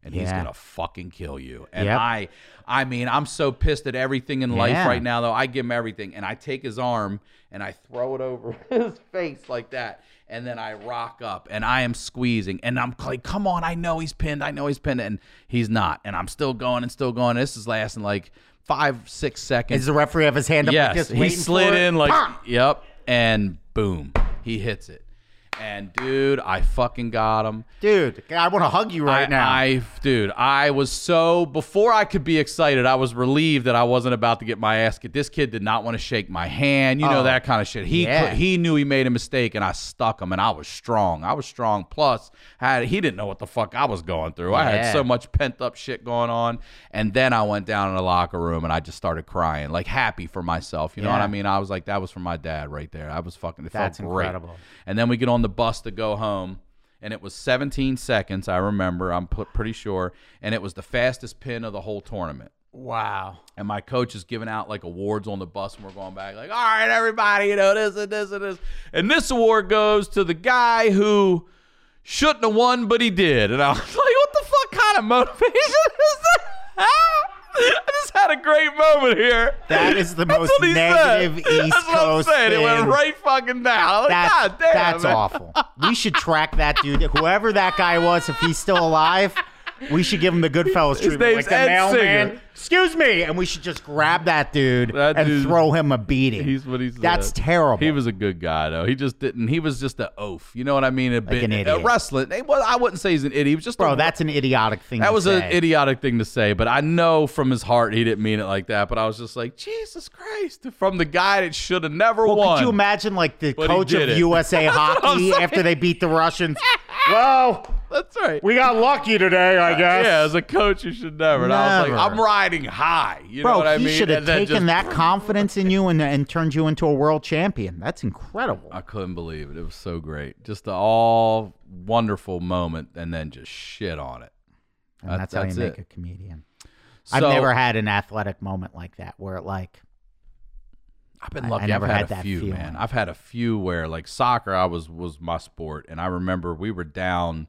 and he's Yeah. gonna fucking kill you. And Yep. I, I mean, I'm so pissed at everything in life Yeah. right now. Though I give him everything, and I take his arm and I throw it over his face like that, and then I rock up and I am squeezing, and I'm like, come on, I know he's pinned, I know he's pinned, and he's not, and I'm still going and still going. This is lasting like five, six seconds. Does the referee have his hand up Yes, like this, he waiting slid for it? in like, Pah! yep, and boom, he hits it. And dude, I fucking got him. Dude, I want to hug you right I, now. I, dude, I was so, before I could be excited, I was relieved that I wasn't about to get my ass kicked. This kid did not want to shake my hand, you know, Oh, that kind of shit. He yeah. could- he knew he made a mistake, and I stuck him, and I was strong. I was strong. Plus, I had, he didn't know what the fuck I was going through. I had Yeah. so much pent up shit going on. And then I went down in the locker room, and I just started crying, like happy for myself. You know Yeah. what I mean? I was like, that was for my dad right there. I was fucking, it That's felt great. incredible. And then we get on the bus to go home, and it was seventeen seconds, I remember, I'm p- pretty sure, and it was the fastest pin of the whole tournament. Wow. And my coach is giving out like awards on the bus, and we're going back like, all right, everybody, you know, this and this and this. And this award goes to the guy who shouldn't have won, but he did. And I was like, what the fuck kind of motivation is that? I just had a great moment here. That is the That's most what he negative said. East That's what I'm Coast saying. It went thing. right fucking down. I was like, That's, God damn, that's man. awful. We should track that dude. Whoever that guy was, if he's still alive, we should give him the Goodfellas His treatment. name's Like the Ed mailman. Singer. Excuse me. And we should just grab that dude That and dude- throw him a beating. He's what he said. That's terrible. He was a good guy, though. He just didn't. He was just an oaf. You know what I mean? A bit an idiot. A wrestling. eh, Well, I wouldn't say he's an idiot. He was just Bro, a, that's an idiotic thing that to was say. an idiotic thing to say. But I know from his heart he didn't mean it like that. But I was just like, Jesus Christ! From the guy that should have never Well, won. could you imagine, like, the But he coach of did it. U S A Hockey after they beat the Russians? Well, That's right. we got lucky today, I guess. Yeah, as a coach, you should never. And I was like, Never. I'm riding high. You Bro, know what I he mean? should have And then taken just- that confidence in you and, and turned you into a world champion. That's incredible. I couldn't believe it. It was so great. Just an all wonderful moment, and then just shit on it. And That- that's, how that's you make it. a comedian. So, I've never had an athletic moment like that where, like, I've been I- lucky. I never I've had, had a that few, feeling. man. I've had a few where, like, soccer, I was was my sport, and I remember we were down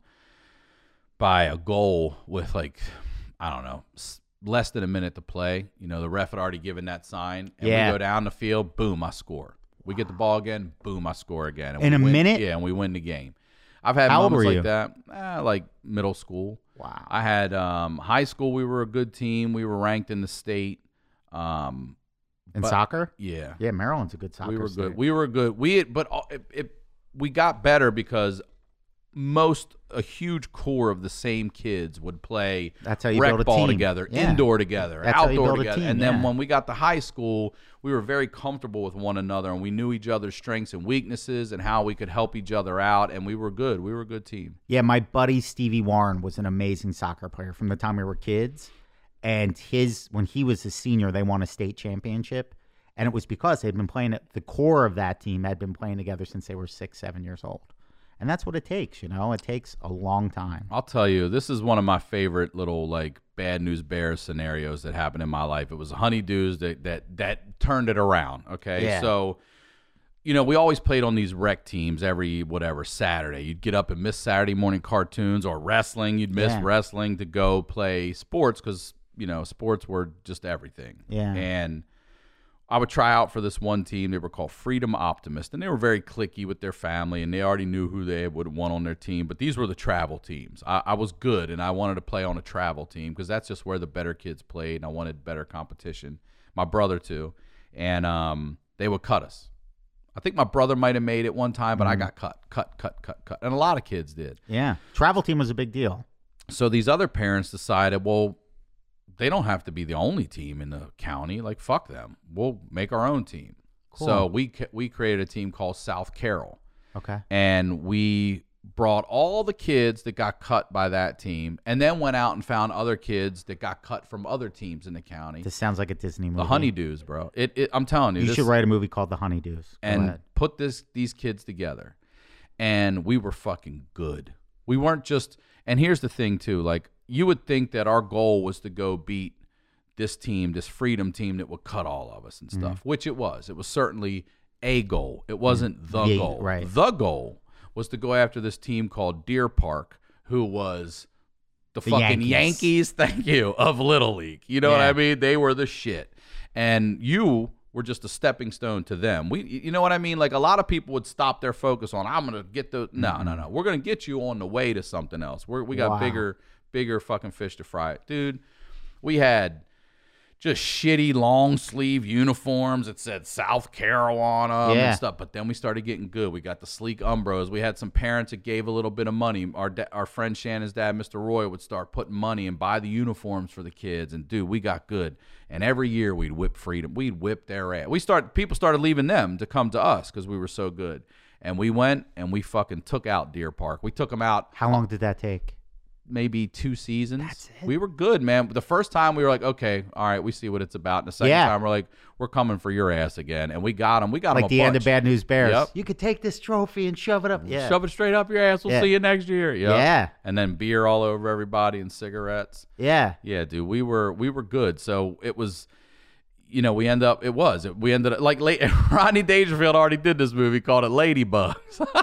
by a goal with, like, I don't know, s- less than a minute to play. You know, the ref had already given that sign, and Yeah. we go down the field, boom, I score. We get the ball again, boom, I score again. And In we a win- minute? Yeah, and we win the game. I've had How old moments were like you? that, eh, like middle school. wow. I had um, high school. We were a good team. We were ranked in the state. Um, In but- soccer? yeah, Yeah, Maryland's a good soccer we were state. good. We were good. We but all- it, it we got better because most a huge core of the same kids would play That's how you rec build a ball team. together, Yeah. indoor together, That's how you outdoor build a together. team, And then yeah. when we got to high school, we were very comfortable with one another, and we knew each other's strengths and weaknesses and how we could help each other out, and we were good. We were a good team. Yeah, my buddy Stevie Warren was an amazing soccer player from the time we were kids. And his when he was a senior, they won a state championship. And it was because they'd been playing it, the core of that team had been playing together since they were six, seven years old. And that's what it takes, you know? It takes a long time. I'll tell you, this is one of my favorite little like bad news bears scenarios that happened in my life. It was Honeydews that that that turned it around. Okay, Yeah. so you know we always played on these rec teams every whatever Saturday. You'd get up and miss Saturday morning cartoons or wrestling. You'd miss Yeah. wrestling to go play sports because you know sports were just everything. Yeah. and I would try out for this one team. They were called Freedom Optimist, and they were very cliquey with their family, and they already knew who they would want on their team. But these were the travel teams. I, I was good, and I wanted to play on a travel team because that's just where the better kids played, and I wanted better competition. My brother, too. And um, they would cut us. I think my brother might have made it one time, but I got cut, cut, cut, cut, cut. And a lot of kids did. Yeah. Travel team was a big deal. So these other parents decided, well, they don't have to be the only team in the county. Like, fuck them. We'll make our own team. Cool. So we ca- we created a team called South Carroll, Okay. and we brought all the kids that got cut by that team, and then went out and found other kids that got cut from other teams in the county. This sounds like a Disney movie. The Honeydews, bro. It, it. I'm telling you, You this, should write a movie called The Honeydews. Go and ahead. put this these kids together, and we were fucking good. We weren't just. And here's the thing too, like you would think that our goal was to go beat this team, this Freedom team that would cut all of us and stuff, Mm-hmm. which it was. It was certainly a goal. It wasn't the The- goal. right. The goal was to go after this team called Deer Park, who was the, The fucking Yankees. Yankees. Thank you, of Little League. You know what Yeah. I mean? They were the shit. And you were just a stepping stone to them. We, you know what I mean? Like a lot of people would stop their focus on, I'm going to get the, no, Mm-hmm. no, no. We're going to get you on the way to something else. We're, we got Wow. bigger, bigger fucking fish to fry. Dude, we had just shitty long sleeve uniforms that said South Carolina on them Yeah. and stuff. But then we started getting good. We got the sleek Umbros. We had some parents that gave a little bit of money. Our da- our friend Shannon's dad, Mister Roy, would start putting money and buy the uniforms for the kids. And dude, we got good. And every year we'd whip Freedom. We'd whip their ass. We start people started leaving them to come to us because we were so good. And we went and we fucking took out Deer Park. We took them out. How long did that take? Maybe two seasons. That's it? We were good, man. The first time we were like, okay, all right, we see what it's about. And the second Yeah. time we're like, we're coming for your ass again. And we got them. We got them Like a the end bunch. of Bad News Bears. Yep. You could take this trophy and shove it up. Yeah. Shove it straight up your ass. We'll Yeah. see you next year. Yep. Yeah. And then beer all over everybody and cigarettes. Yeah. Yeah, dude, we were we were good. So it was, you know, we end up. It was. It, we ended up like late. Rodney Dangerfield already did this movie called it Ladybugs.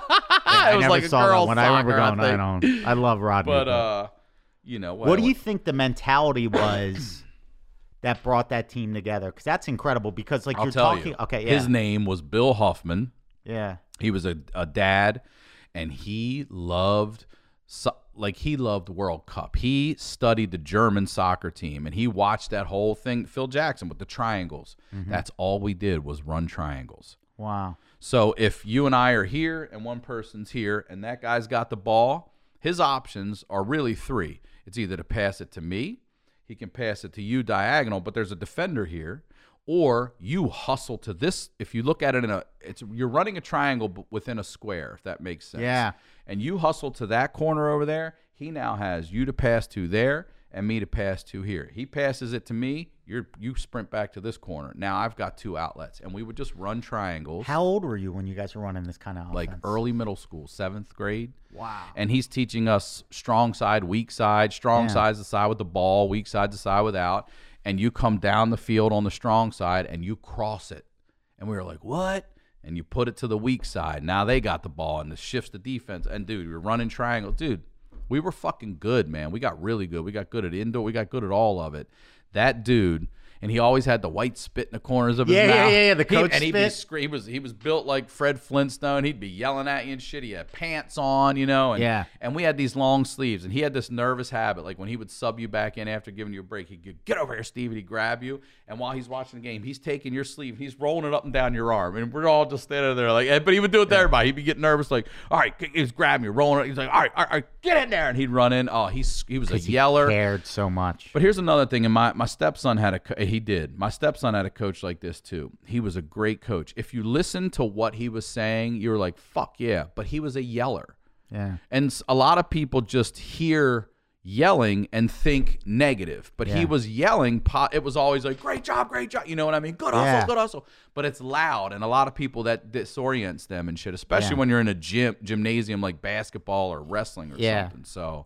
I it was never like a saw girl that one. I remember soccer, going, I, think. don't. I love Rodney. But uh, you know, what do you think the mentality was that brought that team together? Because that's incredible. Because like I'll you're tell talking. you. Okay. Yeah. His name was Bill Huffman. Yeah. He was a, a dad, and he loved so, like he loved World Cup. He studied the German soccer team, and he watched that whole thing. Phil Jackson with the triangles. Mm-hmm. That's all we did was run triangles. Wow. So if you and I are here and one person's here and that guy's got the ball, his options are really three. It's either to pass it to me, he can pass it to you diagonal, but there's a defender here, or you hustle to this. If you look at it in a, it's you're running a triangle but within a square, if that makes sense. Yeah. And you hustle to that corner over there, he now has you to pass to there and me to pass to here. He passes it to me, you're you sprint back to this corner. Now I've got two outlets, and we would just run triangles. How old were you when you guys were running this kind of offense? Like early middle school, seventh grade. Wow. And he's teaching us strong side, weak side, strong Yeah. side's the side with the ball, weak side's the side without. And you come down the field on the strong side and you cross it. And we were like, what? And you put it to the weak side. Now they got the ball, and this shifts the defense. And dude, we were running triangles. Dude, we were fucking good, man. We got really good. We got good at indoor. We got good at all of it. That dude, and he always had the white spit in the corners of his Yeah, yeah, mouth. yeah, yeah, the He- coach and he'd be spit. scre- he was he was built like Fred Flintstone. He'd be yelling at you and shit. He had pants on, you know. And, Yeah. And we had these long sleeves, and he had this nervous habit. Like when he would sub you back in after giving you a break, he'd go, get over here, Steve, and he'd grab you. And while he's watching the game, he's taking your sleeve, he's rolling it up and down your arm, and we're all just standing there like. But he would do it to everybody. He'd be getting nervous, like, all right, he's grabbing you, rolling it. He's like, all right, all right, all right, get in there, and he'd run in. Oh, he's he was a 'Cause he yeller. cared so much. But here's another thing, and my, my stepson had a co- he did. My stepson had a coach like this too. He was a great coach. If you listen to what he was saying, you were like, fuck yeah. But he was a yeller. Yeah. And s- a lot of people just hear yelling and think negative. But Yeah. he was yelling. po- It was always like, great job, great job. You know what I mean? Good hustle, Yeah. good hustle. But it's loud, and a lot of people that disorients them and shit, especially Yeah. when you're in a gym gymnasium like basketball or wrestling or Yeah. something. So,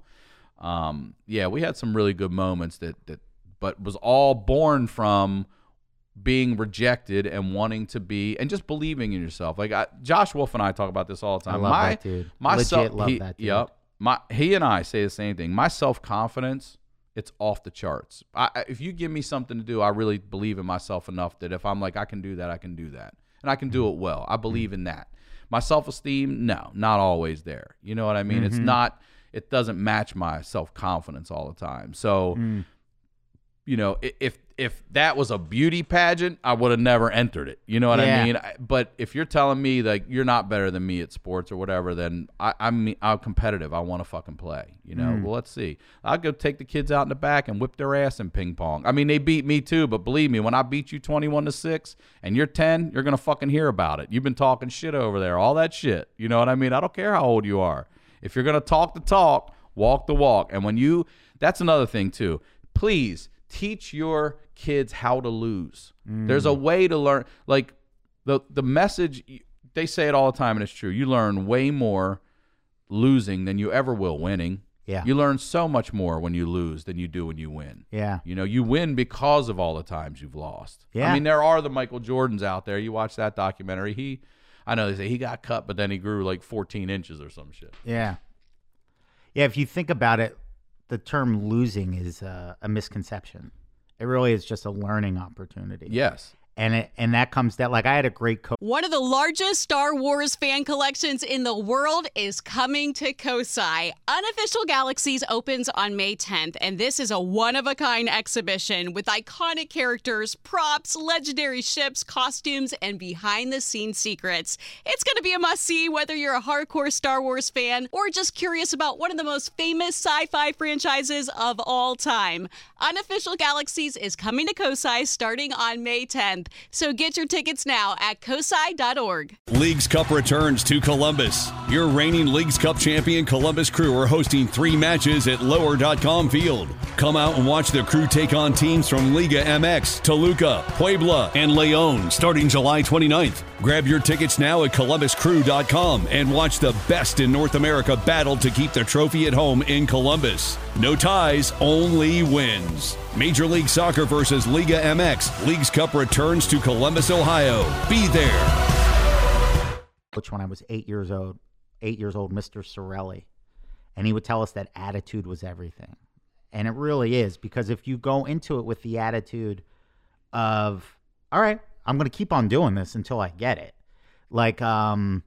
um, yeah, we had some really good moments that that, but was all born from being rejected and wanting to be and just believing in yourself. Like I, Josh Wolf and I talk about this all the time. I love my, that dude. My Legit self, love he, that dude. Yep. My he and I say the same thing. My self confidence, it's off the charts. I, I- if you give me something to do, I really believe in myself enough that if I'm like I can do that, I can do that, and I can do it well. I believe in that. My self esteem, no, not always there. You know what I mean? It's not. It doesn't match my self confidence all the time. So. You know, i- if if that was a beauty pageant, I would have never entered it. You know what Yeah. I mean? I- But if you're telling me like you're not better than me at sports or whatever, then I, I'm I'm competitive. I want to fucking play. You know. Well, let's see. I'll go take the kids out in the back and whip their ass in ping pong. I mean, they beat me too, but believe me, when I beat you twenty-one to six and you're ten, you're gonna fucking hear about it. You've been talking shit over there, all that shit. You know what I mean? I don't care how old you are. If you're gonna talk the talk, walk the walk. And when you, that's another thing too. Please. Teach your kids how to lose. There's a way to learn. Like the the message, they say it all the time, and it's true. You learn way more losing than you ever will winning. Yeah. You learn so much more when you lose than you do when you win. Yeah. You know, you win because of all the times you've lost. Yeah. I mean, there are the Michael Jordans out there. You watch that documentary. He, I know they say he got cut, but then he grew like fourteen inches or some shit. Yeah. Yeah, if you think about it, the term losing is a, a misconception. It really is just a learning opportunity. Yes. And it, and that comes down, like I had a great coach. One of the largest Star Wars fan collections in the world is coming to Kosai. Unofficial Galaxies opens on May tenth, and this is a one-of-a-kind exhibition with iconic characters, props, legendary ships, costumes, and behind-the-scenes secrets. It's going to be a must-see whether you're a hardcore Star Wars fan or just curious about one of the most famous sci-fi franchises of all time. Unofficial Galaxies is coming to Kosai starting on May tenth. So get your tickets now at kosai dot org. Leagues Cup returns to Columbus. Your reigning Leagues Cup champion Columbus Crew are hosting three matches at lower dot com field. Come out and watch the Crew take on teams from Liga M X, Toluca, Puebla, and Leon starting July twenty-ninth. Grab your tickets now at columbus crew dot com and watch the best in North America battle to keep the trophy at home in Columbus. No ties, only wins. Major League Soccer versus Liga M X. Leagues Cup returns to Columbus, Ohio. Be there. Which when I was eight years old, eight years old, Mister Sorelli, and he would tell us that attitude was everything. And it really is, because if you go into it with the attitude of, all right, I'm going to keep on doing this until I get it. Like, um,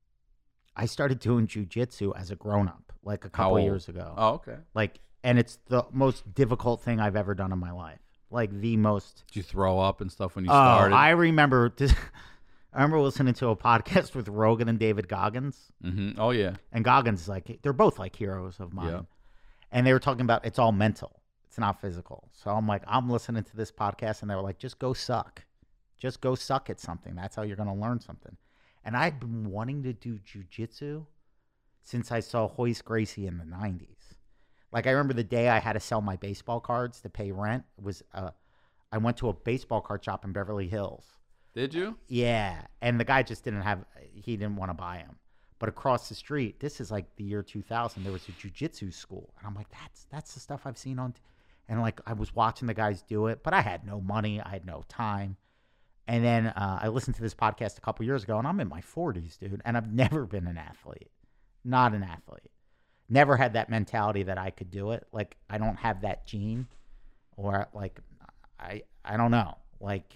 I started doing jujitsu as a grown-up, like a couple years ago. Oh, okay. Like, and it's the most difficult thing I've ever done in my life. Like the most. Did you throw up and stuff when you Oh, started? I remember. This, I remember listening to a podcast with Rogan and David Goggins. Mm-hmm. Oh yeah. And Goggins is like, they're both like heroes of mine. Yeah. And they were talking about it's all mental. It's not physical. So I'm like, I'm listening to this podcast, and they were like, just go suck. Just go suck at something. That's how you're going to learn something. And I'd been wanting to do jujitsu since I saw Hoist Gracie in the nineties. Like, I remember the day I had to sell my baseball cards to pay rent. It was, uh, I went to a baseball card shop in Beverly Hills. Did you? Yeah. And the guy just didn't have, he didn't want to buy them. But across the street, this is like the year two thousand, there was a jiu-jitsu school. And I'm like, that's that's the stuff I've seen on, t-. and like I was watching the guys do it, but I had no money. I had no time. And then uh, I listened to this podcast a couple years ago, and I'm in my forties, dude. And I've never been an athlete. Not an athlete. Never had that mentality that I could do it. Like, I don't have that gene. Or like, I I don't know. Like,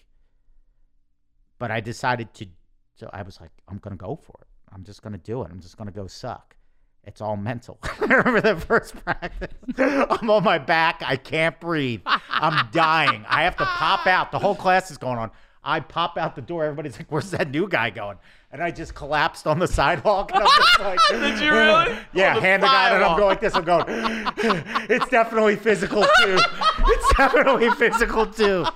but I decided to, so I was like, I'm going to go for it. I'm just going to do it. I'm just going to go suck. It's all mental. I remember the first practice. I'm on my back. I can't breathe. I'm dying. I have to pop out. The whole class is going on. I pop out the door. Everybody's like, where's that new guy going? And I just collapsed on the sidewalk. And I'm just like, Did you really? Yeah, On the hand the guy, and I'm sidewalk. going like this. I'm going, it's definitely physical too. It's definitely physical too.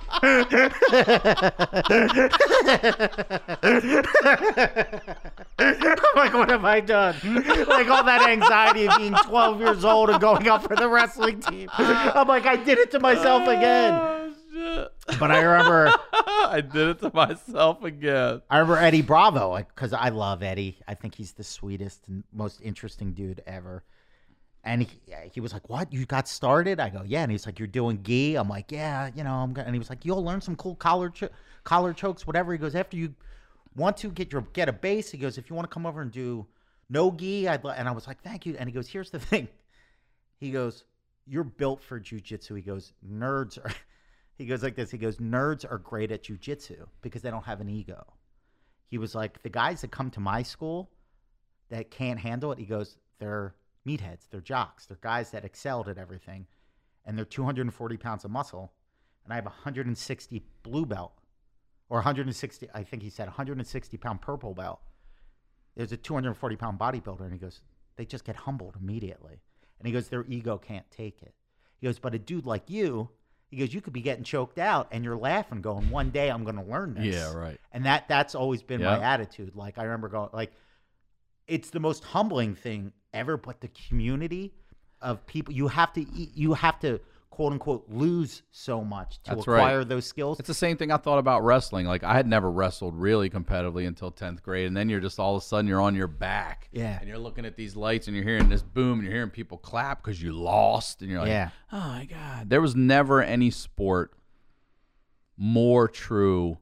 I'm like, what have I done? Like all that anxiety of being twelve years old and going up for the wrestling team. I'm like, I did it to myself again. Oh, shit. But I remember, I did it to myself again. I remember Eddie Bravo, because I love Eddie. I think he's the sweetest and most interesting dude ever. And he, he was like, what? You got started? I go, yeah. And he's like, you're doing gi? I'm like, yeah, you know. I'm gonna, and he was like, you'll learn some cool collar cho- collar chokes, whatever. He goes, after you want to get your get a base, he goes, if you want to come over and do no gi, I'd li-. And I was like, thank you. And he goes, here's the thing. He goes, you're built for jujitsu. He goes, nerds are, he goes like this. He goes, nerds are great at jujitsu because they don't have an ego. He was like, the guys that come to my school that can't handle it, he goes, they're meatheads, they're jocks, they're guys that excelled at everything, and they're two hundred forty pounds of muscle, and I have a one hundred sixty blue belt, or one hundred sixty, I think he said one hundred sixty pound purple belt. There's a two hundred forty pound bodybuilder, and he goes, they just get humbled immediately. And he goes, their ego can't take it. He goes, but a dude like you, he goes, you could be getting choked out, and you're laughing, going, one day I'm going to learn this. Yeah, right. And that that's always been Yeah. my attitude. Like, I remember going, like, it's the most humbling thing ever, but the community of people, you have to, you have to, quote unquote, lose so much to That's right. acquire those skills. It's the same thing I thought about wrestling. Like, I had never wrestled really competitively until tenth grade, and then you're just all of a sudden you're on your back. Yeah. And you're looking at these lights, and you're hearing this boom, and you're hearing people clap because you lost, and you're like, Yeah. oh my God. There was never any sport more true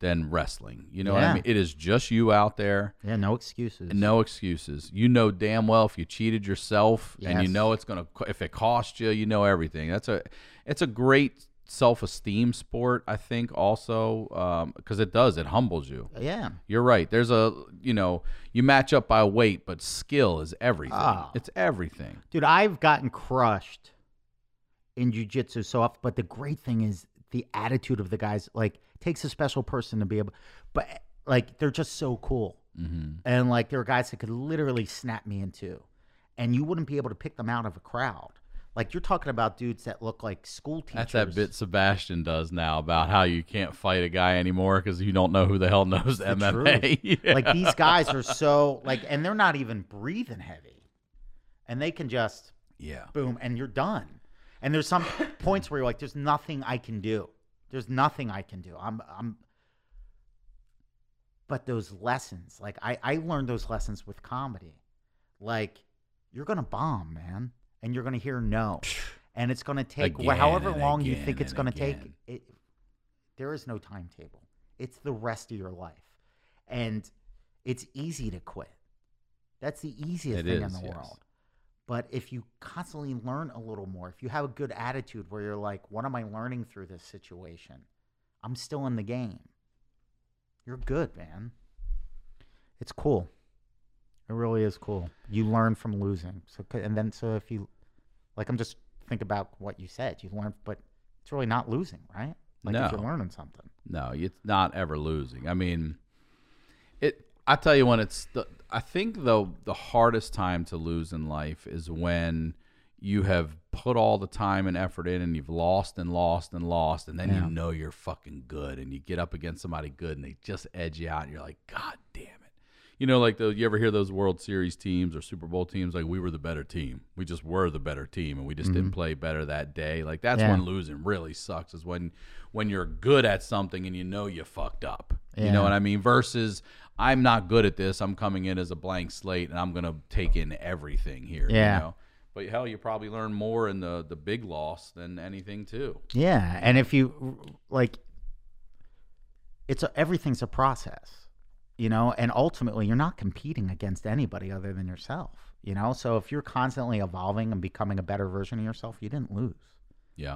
than wrestling. You know what I Yeah. mean? It is just you out there. Yeah, no excuses. And no excuses. You know damn well if you cheated yourself, and you Yes. know it's gonna if it cost you, you know everything. That's a it's a great self-esteem sport, I think, also, because it does it humbles you. Yeah. You're right. There's a you know you match up by weight, but skill is everything. Oh. It's everything. Dude, I've gotten crushed in jiu-jitsu so often, but the great thing is the attitude of the guys. Like, it takes a special person to be able, but like they're just so cool. Mm-hmm. And like there are guys that could literally snap me in two, and you wouldn't be able to pick them out of a crowd. Like, you're talking about dudes that look like school teachers. That's that bit Sebastian does now about how you can't fight a guy anymore because you don't know who the hell knows The M M A. Yeah. Like, these guys are so like, and they're not even breathing heavy, and they can just yeah. boom, and you're done. And there's some points where you're like, there's nothing I can do. There's nothing I can do. I'm, I'm. But those lessons, like I, I learned those lessons with comedy. Like, you're gonna bomb, man, and you're gonna hear no, and it's gonna take Again however and long you again think it's and gonna take. again. It, there is no timetable. It's the rest of your life, and it's easy to quit. That's the easiest It thing is, in the yes. world. But if you constantly learn a little more, if you have a good attitude where you're like, what am I learning through this situation? I'm still in the game. You're good, man. It's cool. It really is cool. You learn from losing. So, and then, so if you, like, I'm just think about what you said. You learn, but it's really not losing, right? Like, if you're No. learning something. No, it's not ever losing. I mean, it. I tell you when it's. The, I think though the hardest time to lose in life is when you have put all the time and effort in, and you've lost and lost and lost, and then Yeah. you know you're fucking good, and you get up against somebody good, and they just edge you out, and you're like, God damn it. You know, like the, you ever hear those World Series teams or Super Bowl teams? Like, we were the better team. We just were the better team, and we just didn't play better that day. Like, that's Yeah. when losing really sucks, is when when you're good at something and you know you fucked up. You Yeah. know what I mean? Versus, I'm not good at this. I'm coming in as a blank slate, and I'm going to take in everything here. Yeah. You know? But, hell, you probably learn more in the, the big loss than anything, too. Yeah, and if you like, it's a, everything's a process, you know, and ultimately you're not competing against anybody other than yourself, you know. So if you're constantly evolving and becoming a better version of yourself, you didn't lose. Yeah.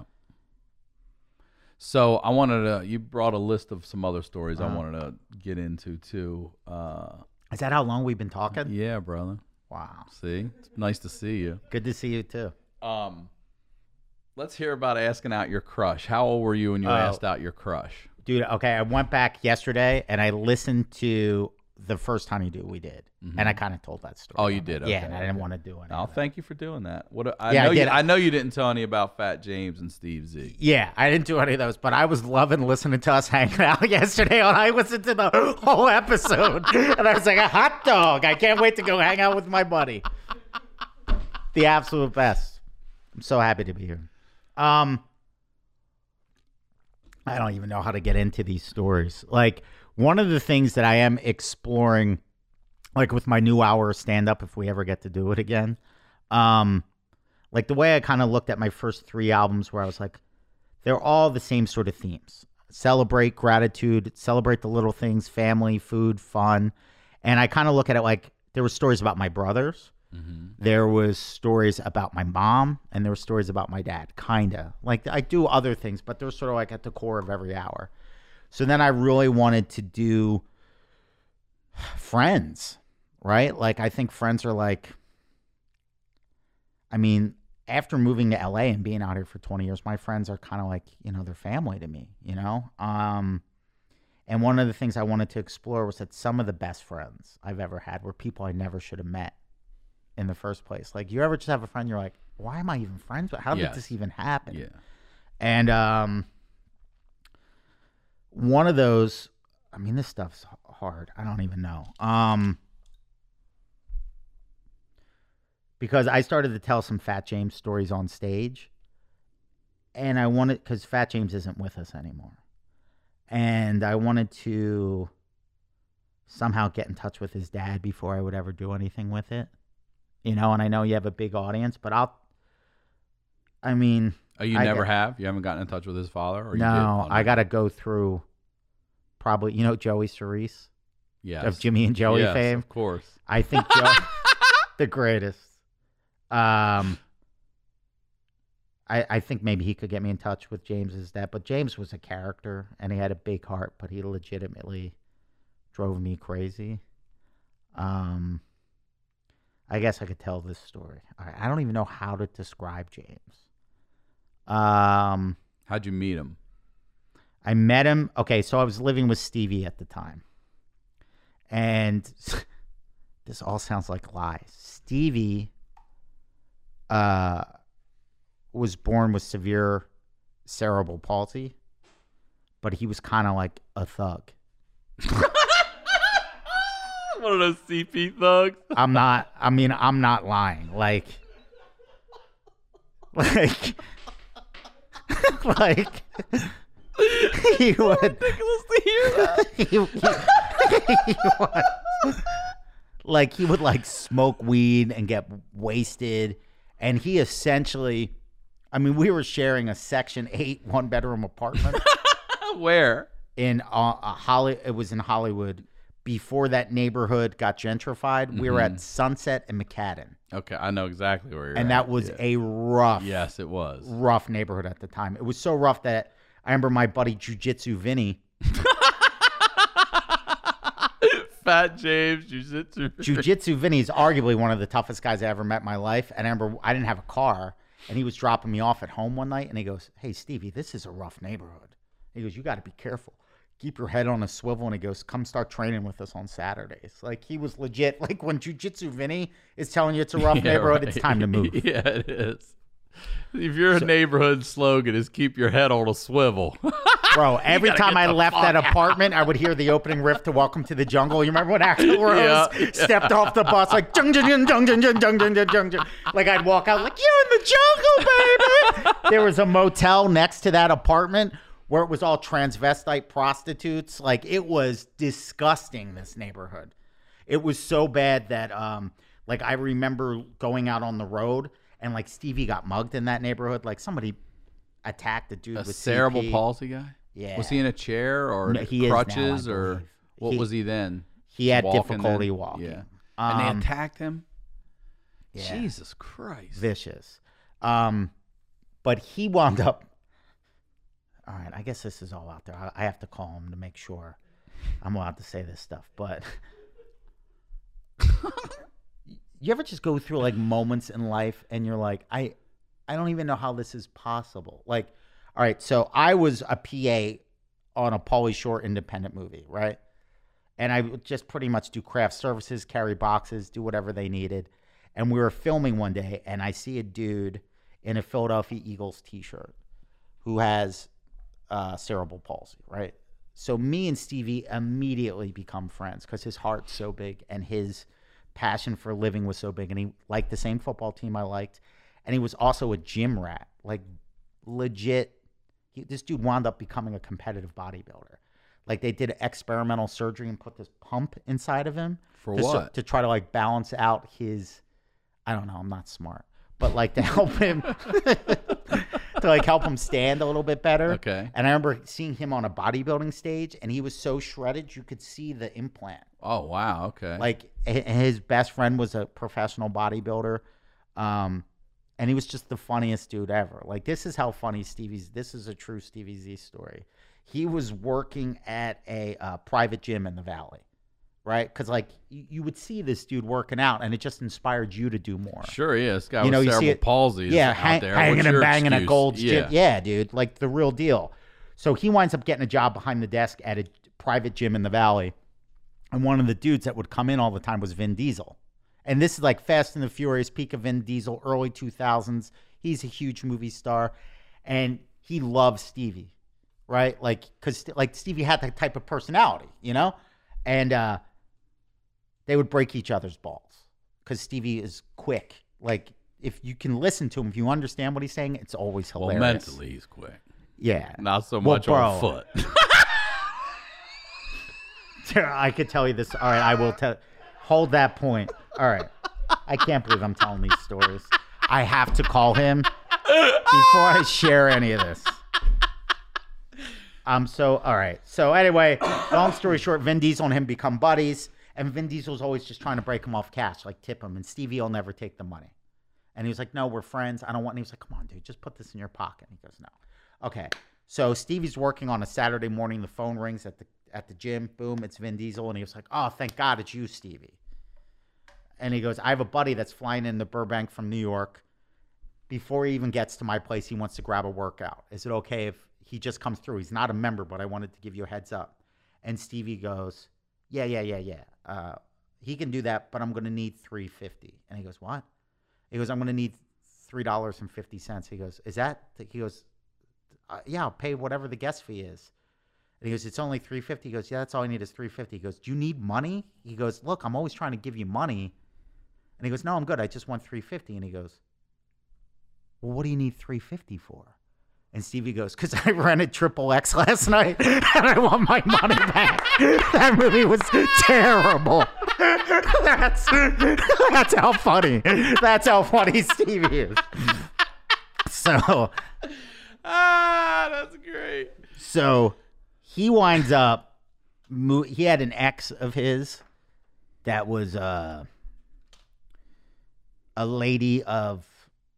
So I wanted to, you brought a list of some other stories I Uh-huh. wanted to get into, too. Uh, Is that how long we've been talking? yeah, brother. Wow, See? It's nice to see you. good to see you too. Um, let's hear about asking out your crush. How old were you when you Oh. asked out your crush? Dude, okay, I went back yesterday and I listened to the first Honeydew we did, and I kind of told that story. Oh, you on did? it. Yeah, Okay, and I didn't okay. want to do it. Oh, thank you for doing that. What I Yeah, I know, you, did. I know you didn't tell any about Fat James and Steve Z. Yeah, I didn't do any of those, but I was loving listening to us hanging out yesterday. And I listened to the whole episode, and I was like, a hot dog. I can't wait to go hang out with my buddy. The absolute best. I'm so happy to be here. Um, I don't even know how to get into these stories. Like, one of the things that I am exploring, like with my new hour of stand-up, if we ever get to do it again, um, like the way I kind of looked at my first three albums where I was like, they're all the same sort of themes. Celebrate gratitude, celebrate the little things, family, food, fun. And I kind of look at it like there were stories about my brothers. Mm-hmm. There was stories about my mom, and there were stories about my dad, kind of. Like, I do other things, but they're sort of like at the core of every hour. So then I really wanted to do friends, right? Like, I think friends are like, I mean, after moving to L A and being out here for twenty years, my friends are kind of like, you know, they're family to me, you know? Um, and one of the things I wanted to explore was that some of the best friends I've ever had were people I never should have met in the first place. Like, you ever just have a friend, you're like, why am I even friends with? How did Yes. this even happen? Yeah. And um, one of those, I mean, this stuff's hard. I don't even know. Um, because I started to tell some Fat James stories on stage, and I wanted, because Fat James isn't with us anymore, and I wanted to somehow get in touch with his dad before I would ever do anything with it. You know, and I know you have a big audience, but I'll, I mean, Oh, you I never get- have? You haven't gotten in touch with his father? Or you did? no, Oh, I got to go through probably, you know, Joey Cerise Yes. of Jimmy and Joey yes, fame. Of course. I think Joe, the greatest. Um, I I think maybe he could get me in touch with James's dad, but James was a character and he had a big heart, but he legitimately drove me crazy. Um, I guess I could tell this story. All right, I don't even know how to describe James. Um, How'd you meet him? I met him. Okay, so I was living with Stevie at the time. And this all sounds like lies. Stevie uh, was born with severe cerebral palsy, but he was kind of like a thug. One of those C P thugs. I'm not, I mean, I'm not lying. Like, like, like, he would. Ridiculous to hear that. he, he, he would, like, he would, like, smoke weed and get wasted. And he essentially, I mean, we were sharing a Section eight one-bedroom apartment. Where? In uh, a Holly, it was in Hollywood. Before that neighborhood got gentrified, mm-hmm. we were at Sunset and McCadden. Okay, I know exactly where you're and at. that was yeah. a rough, yes, it was rough neighborhood at the time. It was so rough that I remember my buddy Jiu-Jitsu Vinny. Fat James, Jiu-Jitsu. Jiu-Jitsu Vinny is arguably one of the toughest guys I ever met in my life. And I remember I didn't have a car, and he was dropping me off at home one night, and he goes, "Hey, Stevie, this is a rough neighborhood." He goes, "You got to be careful. Keep your head on a swivel." And he goes, "Come start training with us on Saturdays." Like, he was legit. Like, when Jiu-Jitsu Vinny is telling you it's a rough yeah, neighborhood, right. it's time to move. Yeah, it is. If your so, neighborhood slogan is "keep your head on a swivel," bro, every time I left that out. apartment, I would hear the opening riff to "Welcome to the Jungle." You remember when Axl Rose yeah, yeah. stepped off the bus like jung jung jung jung jung jung jung jung jung jung? Like, I'd walk out like, "You're in the jungle, baby." There was a motel next to that apartment where it was all transvestite prostitutes. Like, it was disgusting, this neighborhood. It was so bad that, um, like, I remember going out on the road and, like, Stevie got mugged in that neighborhood. Like, somebody attacked a dude a with cerebral C P. palsy guy? Yeah. Was he in a chair or No, he crutches is now, I or believe. what he, was he then? He had walking difficulty then? walking. Yeah. Um, and they attacked him? Yeah. Jesus Christ. Vicious. Um, but he wound up. All right, I guess this is all out there. I, I have to call him to make sure I'm allowed to say this stuff. But you ever just go through, like, moments in life and you're like, I, I don't even know how this is possible. Like, all right, so I was a P A on a Pauly Shore independent movie, right? And I would just pretty much do craft services, carry boxes, do whatever they needed. And we were filming one day, and I see a dude in a Philadelphia Eagles t-shirt who has uh, cerebral palsy, right? So me and Stevie immediately become friends because his heart's so big and his passion for living was so big. And he liked the same football team I liked. And he was also a gym rat, like legit. He, this dude wound up becoming a competitive bodybuilder. Like, they did experimental surgery and put this pump inside of him. For to, what? To try to, like, balance out his, I don't know, I'm not smart. But, like, to help him, to, like, help him stand a little bit better. Okay. And I remember seeing him on a bodybuilding stage, and he was so shredded, you could see the implant. Oh, wow. Okay. Like, his best friend was a professional bodybuilder. Um, and he was just the funniest dude ever. Like, this is how funny Stevie's, this is a true Stevie Z story. He was working at a uh, private gym in the Valley, right? Because, like, you, you would see this dude working out, and it just inspired you to do more. Sure, yeah. This guy you know, with you cerebral see it, palsy is yeah, out hang, there. hanging What's and your banging excuse? at Gold's yeah. Gym. Yeah, dude, like the real deal. So he winds up getting a job behind the desk at a private gym in the Valley, and one of the dudes that would come in all the time was Vin Diesel. And this is like Fast and the Furious, peak of Vin Diesel, early two thousands. He's a huge movie star, and he loves Stevie. Right? Like, because, like, Stevie had that type of personality, you know? And uh, they would break each other's balls because Stevie is quick. Like, if you can listen to him, if you understand what he's saying, it's always hilarious. Well, mentally, he's quick. Yeah. Not so Well, much bro. on foot. I could tell you this. All right, I will tell. Hold that point. All right. I can't believe I'm telling these stories. I have to call him before I share any of this. Um. So all right. So anyway, long story short, Vin Diesel and him become buddies, and Vin Diesel's always just trying to break him off cash, like tip him, and Stevie will never take the money. And he was like, "No, we're friends. I don't want." And he was like, "Come on, dude, just put this in your pocket." And he goes, "No." Okay. So Stevie's working on a Saturday morning. The phone rings at the at the gym. Boom, it's Vin Diesel, and he was like, "Oh, thank God, it's you, Stevie." And he goes, "I have a buddy that's flying into Burbank from New York. Before he even gets to my place, he wants to grab a workout. Is it okay if he just comes through? He's not a member, but I wanted to give you a heads up." And Stevie goes, yeah, yeah, yeah, yeah. Uh, he can do that, but I'm going to need three dollars and fifty cents. And he goes, "What?" He goes, "I'm going to need three dollars and fifty cents. He goes, "Is that?" He goes, uh, "Yeah, I'll pay whatever the guest fee is." And he goes, "It's only three dollars and fifty cents. He goes, "Yeah, that's all I need is three dollars and fifty cents. He goes, "Do you need money?" He goes, "Look, I'm always trying to give you money." And he goes, "No, I'm good. I just want three dollars and fifty cents. And he goes, "Well, what do you need three dollars and fifty cents for?" And Stevie goes, "Because I rented Triple X last night and I want my money back. That movie was terrible." That's that's how funny. That's how funny Stevie is. So, Ah, that's great. so he winds up. mo- He had an ex of his that was uh, a lady of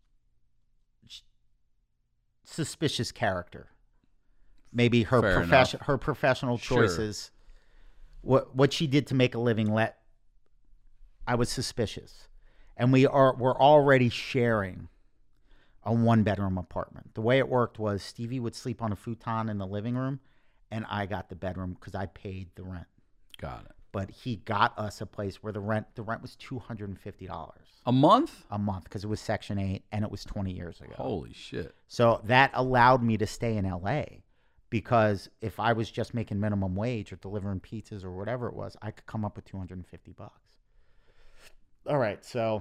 suspicious character. Maybe her Fair profession, enough. her professional Sure. choices, what what she did to make a living. Let I was suspicious, and we are we're already sharing a one bedroom apartment. The way it worked was Stevie would sleep on a futon in the living room, and I got the bedroom because I paid the rent. Got it. But he got us a place where the rent the rent was two hundred and fifty dollars A month? a month because it was Section Eight, and it was twenty years ago. Holy shit. So that allowed me to stay in L A because if I was just making minimum wage or delivering pizzas or whatever it was, I could come up with two hundred fifty bucks. All right, so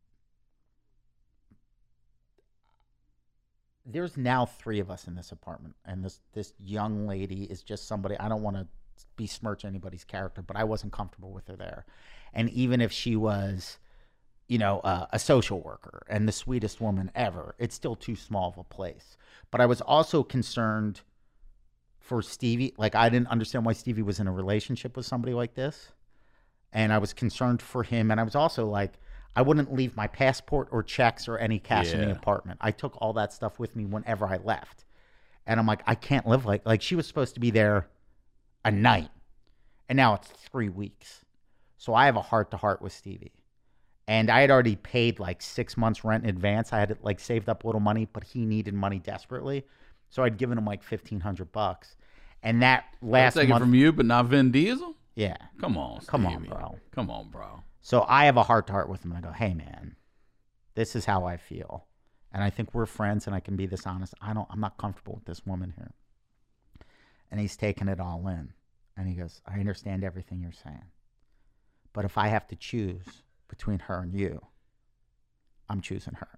there's now three of us in this apartment, and this this young lady is just somebody. I don't want to besmirch anybody's character, but I wasn't comfortable with her there. And even if she was, you know, uh, a social worker and the sweetest woman ever, it's still too small of a place. But I was also concerned for Stevie. Like, I didn't understand why Stevie was in a relationship with somebody like this. And I was concerned for him. And I was also like, I wouldn't leave my passport or checks or any cash in the Yeah. apartment. I took all that stuff with me whenever I left. And I'm like, I can't live like, like she was supposed to be there a night. And now it's three weeks. So I have a heart to heart with Stevie. And I had already paid like six months rent in advance. I had like saved up a little money, but he needed money desperately. So I'd given him like fifteen hundred bucks. And that last I'll take month, it from you, but not Vin Diesel? yeah. Come on, Come on, Stevie. bro. Come on, bro. So I have a heart to heart with him. And I go, hey man, this is how I feel. And I think we're friends and I can be this honest. I don't, I'm not comfortable with this woman here. And he's taking it all in. And he goes, I understand everything you're saying. But if I have to choose between her and you, I'm choosing her.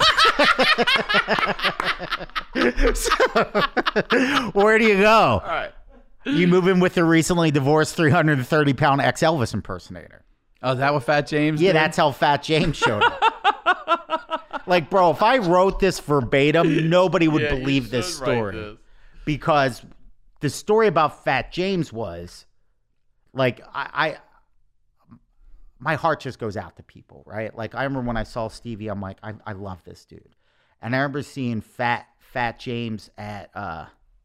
So, where do you go? All right. You move in with the recently divorced three hundred thirty pound ex-Elvis impersonator. Oh, is that what Fat James Yeah, did? that's how Fat James showed up. Like, bro, if I wrote this verbatim, nobody would Yeah, you believe this should write story. this. Because the story about Fat James was, like, I, I, my heart just goes out to people, right? Like, I remember when I saw Stevie, I'm like, I, I love this dude. And I remember seeing Fat Fat James at uh,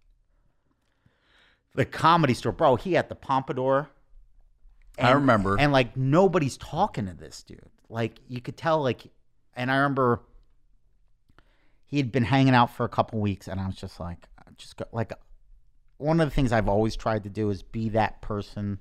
the Comedy Store. Bro, he had the Pompadour. I remember. And, like, nobody's talking to this dude. Like, you could tell, like, and I remember he had been hanging out for a couple weeks, and I was just like, just go, like, one of the things I've always tried to do is be that person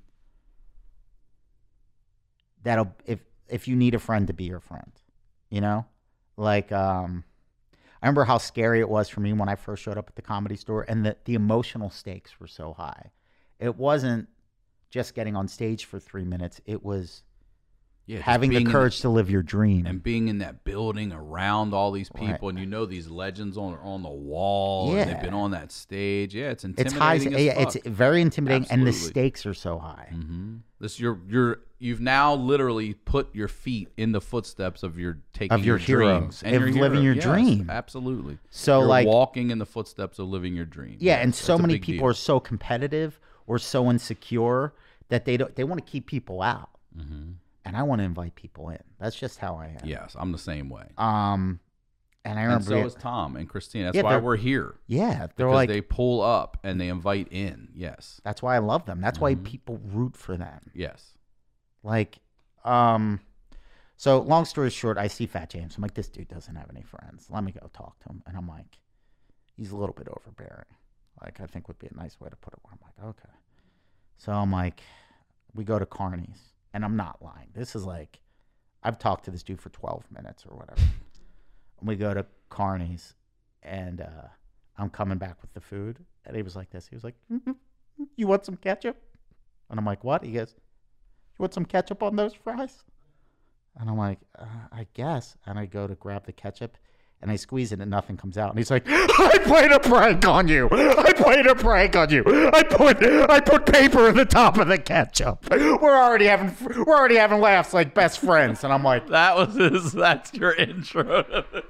that'll, if if you need a friend, to be your friend, you know? Like, um, I remember how scary it was for me when I first showed up at the Comedy Store, and the, the emotional stakes were so high. It wasn't just getting on stage for three minutes. It was Yeah, just having the being in courage to live your dream. and being in that building around all these people, Right. and you know these legends on on the wall, Yeah. and they've been on that stage. Yeah, it's it's high. intimidating. as Yeah, fuck. it's very intimidating, and the Absolutely. stakes are so high. Mhm. This you're you're you've now literally put your feet in the footsteps of your taking Of your dreams heroes, and of your living hero. your Yes, dream. Absolutely. So, You're like- walking in the footsteps of living your dream. Yeah, Yes, and that's so a many big people deal. are so competitive or so insecure that they don't they want to keep people out. Mm-hmm. And I want to invite people in. That's just how I am. Yes, I'm the same way. Um, and I And remember, so it- is Tom and Christina. That's Yeah, why they're- we're here. yeah, they're Because like, they pull up and they invite in. Yes. that's why I love them. That's Mm-hmm. why people root for them. Yes. Like, um, so long story short, I see Fat James. I'm like, this dude doesn't have any friends. Let me go talk to him. And I'm like, he's a little bit overbearing. Like, I think would be a nice way to put it. I'm like, okay. So I'm like, we go to Carney's, and I'm not lying. This is like, I've talked to this dude for twelve minutes or whatever. And we go to Carney's, and uh, I'm coming back with the food, and he was like this. He was like, mm-hmm. You want some ketchup? And I'm like, what? He goes, you want some ketchup on those fries? And I'm like, uh, I guess. And I go to grab the ketchup, and I squeeze it, and nothing comes out. And he's like, I played a prank on you. I played a prank on you. I put I put paper in the top of the ketchup. We're already having we're already having laughs like best friends. And I'm like, That was his, that's your intro to this.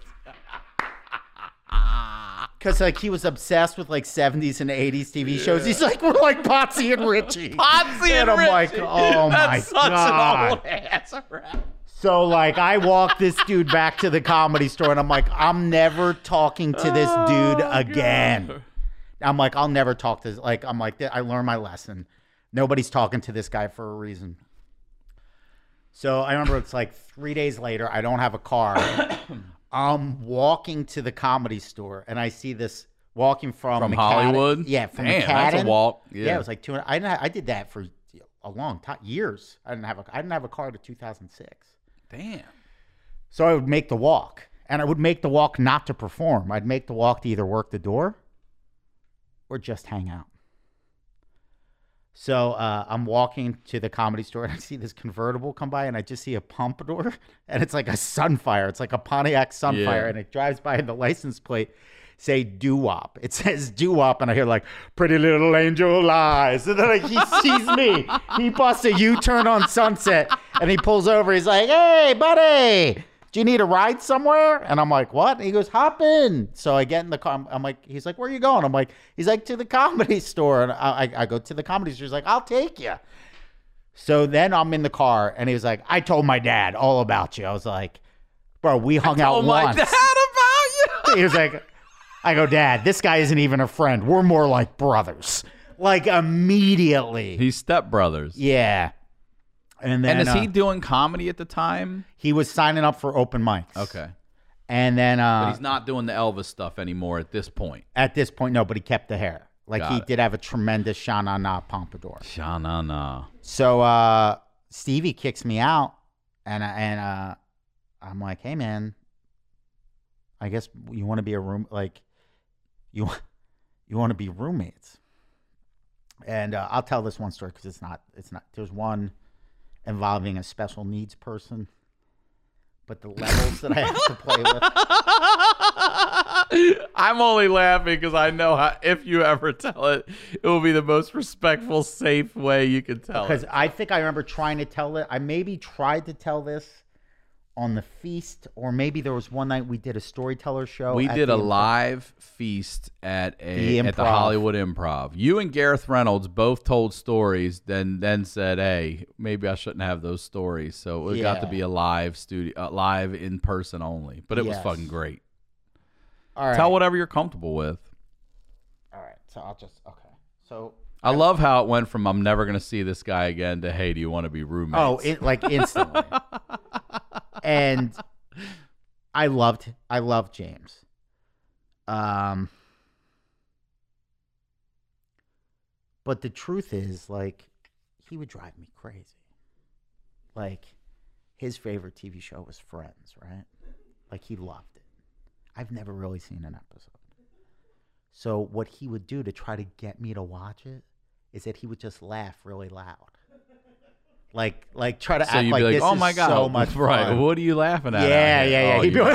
because like he was obsessed with like seventies and eighties T V shows. He's like, we're like Potsy and Richie. Potsy and, And I'm like, Richie. oh my That's such God. an old ass rap. So, like, I walk this dude back to the Comedy Store, and I'm like, I'm never talking to this dude again. I'm like, I'll never talk to this. Like, I'm like, I learned my lesson. Nobody's talking to this guy for a reason. So I remember it's like three days later. I don't have a car. I'm walking to the Comedy Store, and I see this walking from From McAdam- Hollywood? Yeah, from Damn, McAdam. that's a walk. Yeah. Yeah. it was like two hundred. I didn't. I did that for a long time, years. I didn't have a. I didn't have a car to two thousand six. Damn. So I would make the walk, and I would make the walk not to perform. I'd make the walk to either work the door or just hang out. So uh, I'm walking to the Comedy Store, and I see this convertible come by, and I just see a pompadour, and it's like a Sunfire. It's like a Pontiac Sunfire, Yeah. and it drives by, and the license plate say doo-wop. It says doo-wop, and I hear like, pretty little angel lies. And then like, he sees me. He busts a U-turn on Sunset, and he pulls over. He's like, hey, buddy, do you need a ride somewhere? And I'm like, what? And he goes, hop in. So I get in the car. I'm like, he's like, where are you going? I'm like, he's like, to the Comedy Store. And I, I, I go to the Comedy Store. He's like, I'll take you. So then I'm in the car, and he was like, I told my dad all about you. I was like, bro, we hung out Oh my once. dad about you. He was like, I go, Dad, this guy isn't even a friend. We're more like brothers. Like immediately. He's stepbrothers. Yeah. And then And is uh, he doing comedy at the time? he was signing up for open mics. Okay. And then uh, But he's not doing the Elvis stuff anymore at this point. at this point, no, but he kept the hair. Like Got he it. did have a tremendous Sha-na-na pompadour. Sha-na-na. So uh, Stevie kicks me out, and I- and uh, I'm like, hey man, I guess you want to be a room like you you want to be roommates. And uh, I'll tell this one story because it's not it's not. There's one involving a special needs person, but the levels that I have to play with. I'm only laughing because I know how, if you ever tell it, it will be the most respectful, safe way you can tell Because it. I think I remember trying to tell it. I maybe tried to tell this on the feast, or maybe there was one night we did a storyteller show. We at did the a Improv. live feast at a The at the Improv. Hollywood Improv. You and Gareth Reynolds both told stories, then then said, "Hey, maybe I shouldn't have those stories." So it got to Yeah. be a live studio, uh, live in person only. But it was Yes. fucking great. All right. Tell whatever you're comfortable with. All right. So I'll just okay. So I love how it went from "I'm never gonna see this guy again" to "Hey, do you want to be roommates?" oh, it, like instantly. And I loved I loved James. Um But the truth is, like, he would drive me crazy. Like, his favorite T V show was Friends, right? Like, he loved it. I've never really seen an episode. So what he would do to try to get me to watch it is that he would just laugh really loud. Like, like try to So act you'd like, be like, this "Oh is my god, so much right? fun." What are you laughing at?" Yeah, out here?" yeah, yeah. Oh, He'd be you- like,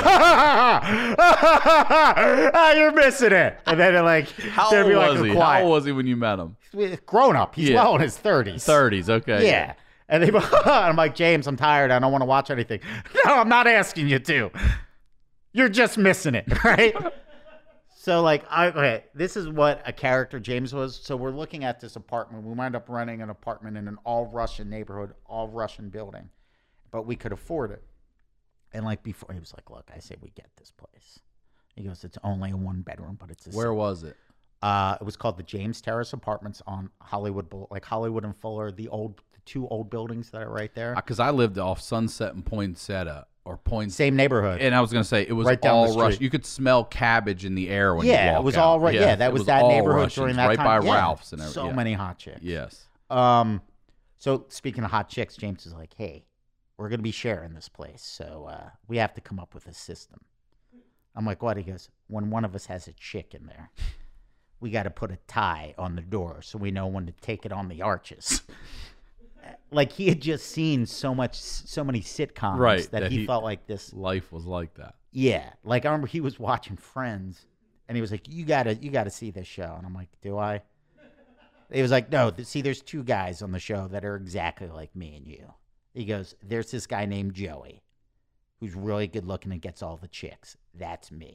ah, you're missing it. And then like, How there'd old be like was a he? quiet. How old was he when you met him? Grown up. He's Yeah. well in his thirties. thirties. Okay. Yeah. And they, I'm like, James, I'm tired. I don't want to watch anything. No, I'm not asking you to. You're just missing it, right? So, like, I, okay, this is what a character James was. So we're looking at this apartment. We wind up renting an apartment in an all-Russian neighborhood, all-Russian building. But we could afford it. And, like, before, he was like, look, I say we get this place. He goes, it's only a one-bedroom, but it's a... Where was it? Uh, it was called the James Terrace Apartments on Hollywood, like Hollywood and Fuller, the old, the two old buildings that are right there. Because I lived off Sunset and Poinsettia. Or Point, Same neighborhood, and I was gonna say it was right down all the street. Russian. You could smell cabbage in the air when yeah, you walk it was out. all right. Yeah, yeah that was, was that neighborhood Russians, during that right time. by yeah. Ralph's and everything. So yeah. many hot chicks. Yes. Um. So speaking of hot chicks, James is like, "Hey, we're gonna be sharing this place, so uh, we have to come up with a system." I'm like, "What?" He goes, "When one of us has a chick in there, we got to put a tie on the door so we know when to take it on the arches." Like he had just seen so much, so many sitcoms right, that, that he, he felt like this life was like that. Yeah, like I remember he was watching Friends, and he was like, "You gotta, you gotta see this show." And I'm like, "Do I?" He was like, "No, th- see, there's two guys on the show that are exactly like me and you." He goes, "There's this guy named Joey, who's really good looking and gets all the chicks. That's me."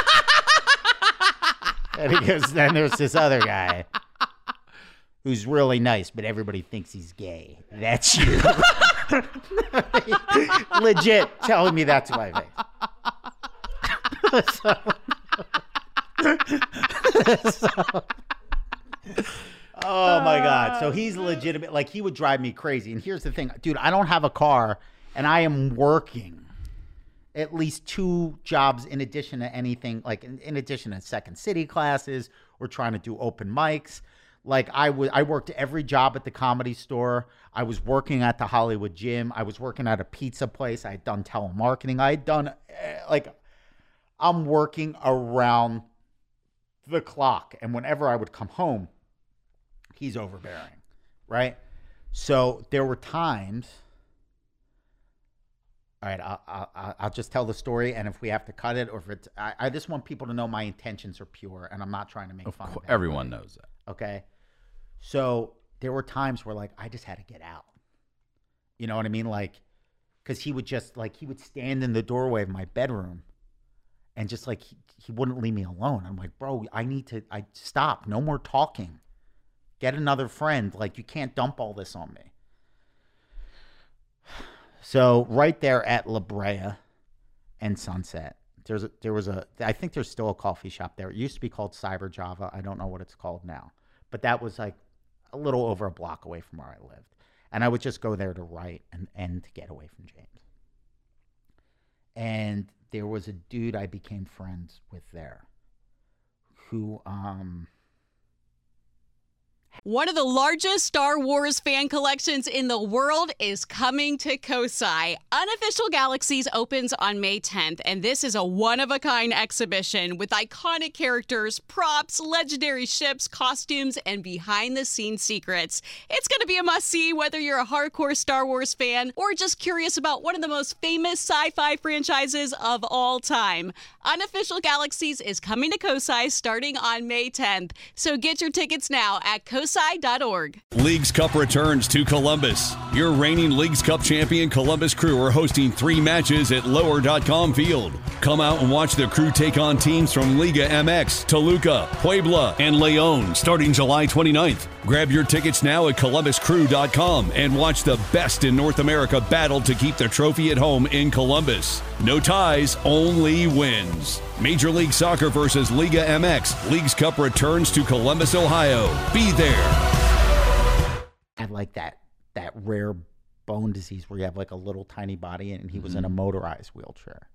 And he goes, "Then there's this other guy who's really nice, but everybody thinks he's gay. That's you." Legit telling me that to my face. so, so, oh my God. So he's legitimate. Like he would drive me crazy. And here's the thing, dude, I don't have a car and I am working at least two jobs in addition to anything, like in, in addition to Second City classes or trying to do open mics. Like I was, I worked every job at the Comedy Store. I was working at the Hollywood Gym. I was working at a pizza place. I had done telemarketing. I had done, like, I'm working around the clock. And whenever I would come home, he's overbearing, right? So there were times. All right, I'll, I'll, I'll just tell the story, and if we have to cut it, or if it's, I, I just want people to know my intentions are pure, and I'm not trying to make Of fun course, of everybody. everyone knows that. Okay. So there were times where like I just had to get out. You know what I mean? Like, because he would just like he would stand in the doorway of my bedroom and just like he, he wouldn't leave me alone. I'm like, bro, I need to I stop. No more talking. Get another friend. Like you can't dump all this on me. So right there at La Brea and Sunset, there's a, there was a I think there's still a coffee shop there. It used to be called Cyber Java. I don't know what it's called now. But that was like a little over a block away from where I lived. And I would just go there to write and, and to get away from James. And there was a dude I became friends with there who, um... One of the largest Star Wars fan collections in the world is coming to Kosai. Unofficial Galaxies opens on May tenth, and this is a one-of-a-kind exhibition with iconic characters, props, legendary ships, costumes, and behind-the-scenes secrets. It's going to be a must-see whether you're a hardcore Star Wars fan or just curious about one of the most famous sci-fi franchises of all time. Unofficial Galaxies is coming to Kosai starting on May tenth, so get your tickets now at kosai dot org. Leagues Cup returns to Columbus. Your reigning Leagues Cup champion Columbus Crew are hosting three matches at lower dot com Field. Come out and watch the Crew take on teams from Liga M X, Toluca, Puebla, and Leon starting July twenty-ninth. Grab your tickets now at columbus crew dot com and watch the best in North America battle to keep the trophy at home in Columbus. No ties, only wins. Major League Soccer versus Liga M X. Leagues Cup returns to Columbus, Ohio. Be there. Had like that that rare bone disease where you have like a little tiny body and he was mm-hmm. in a motorized wheelchair.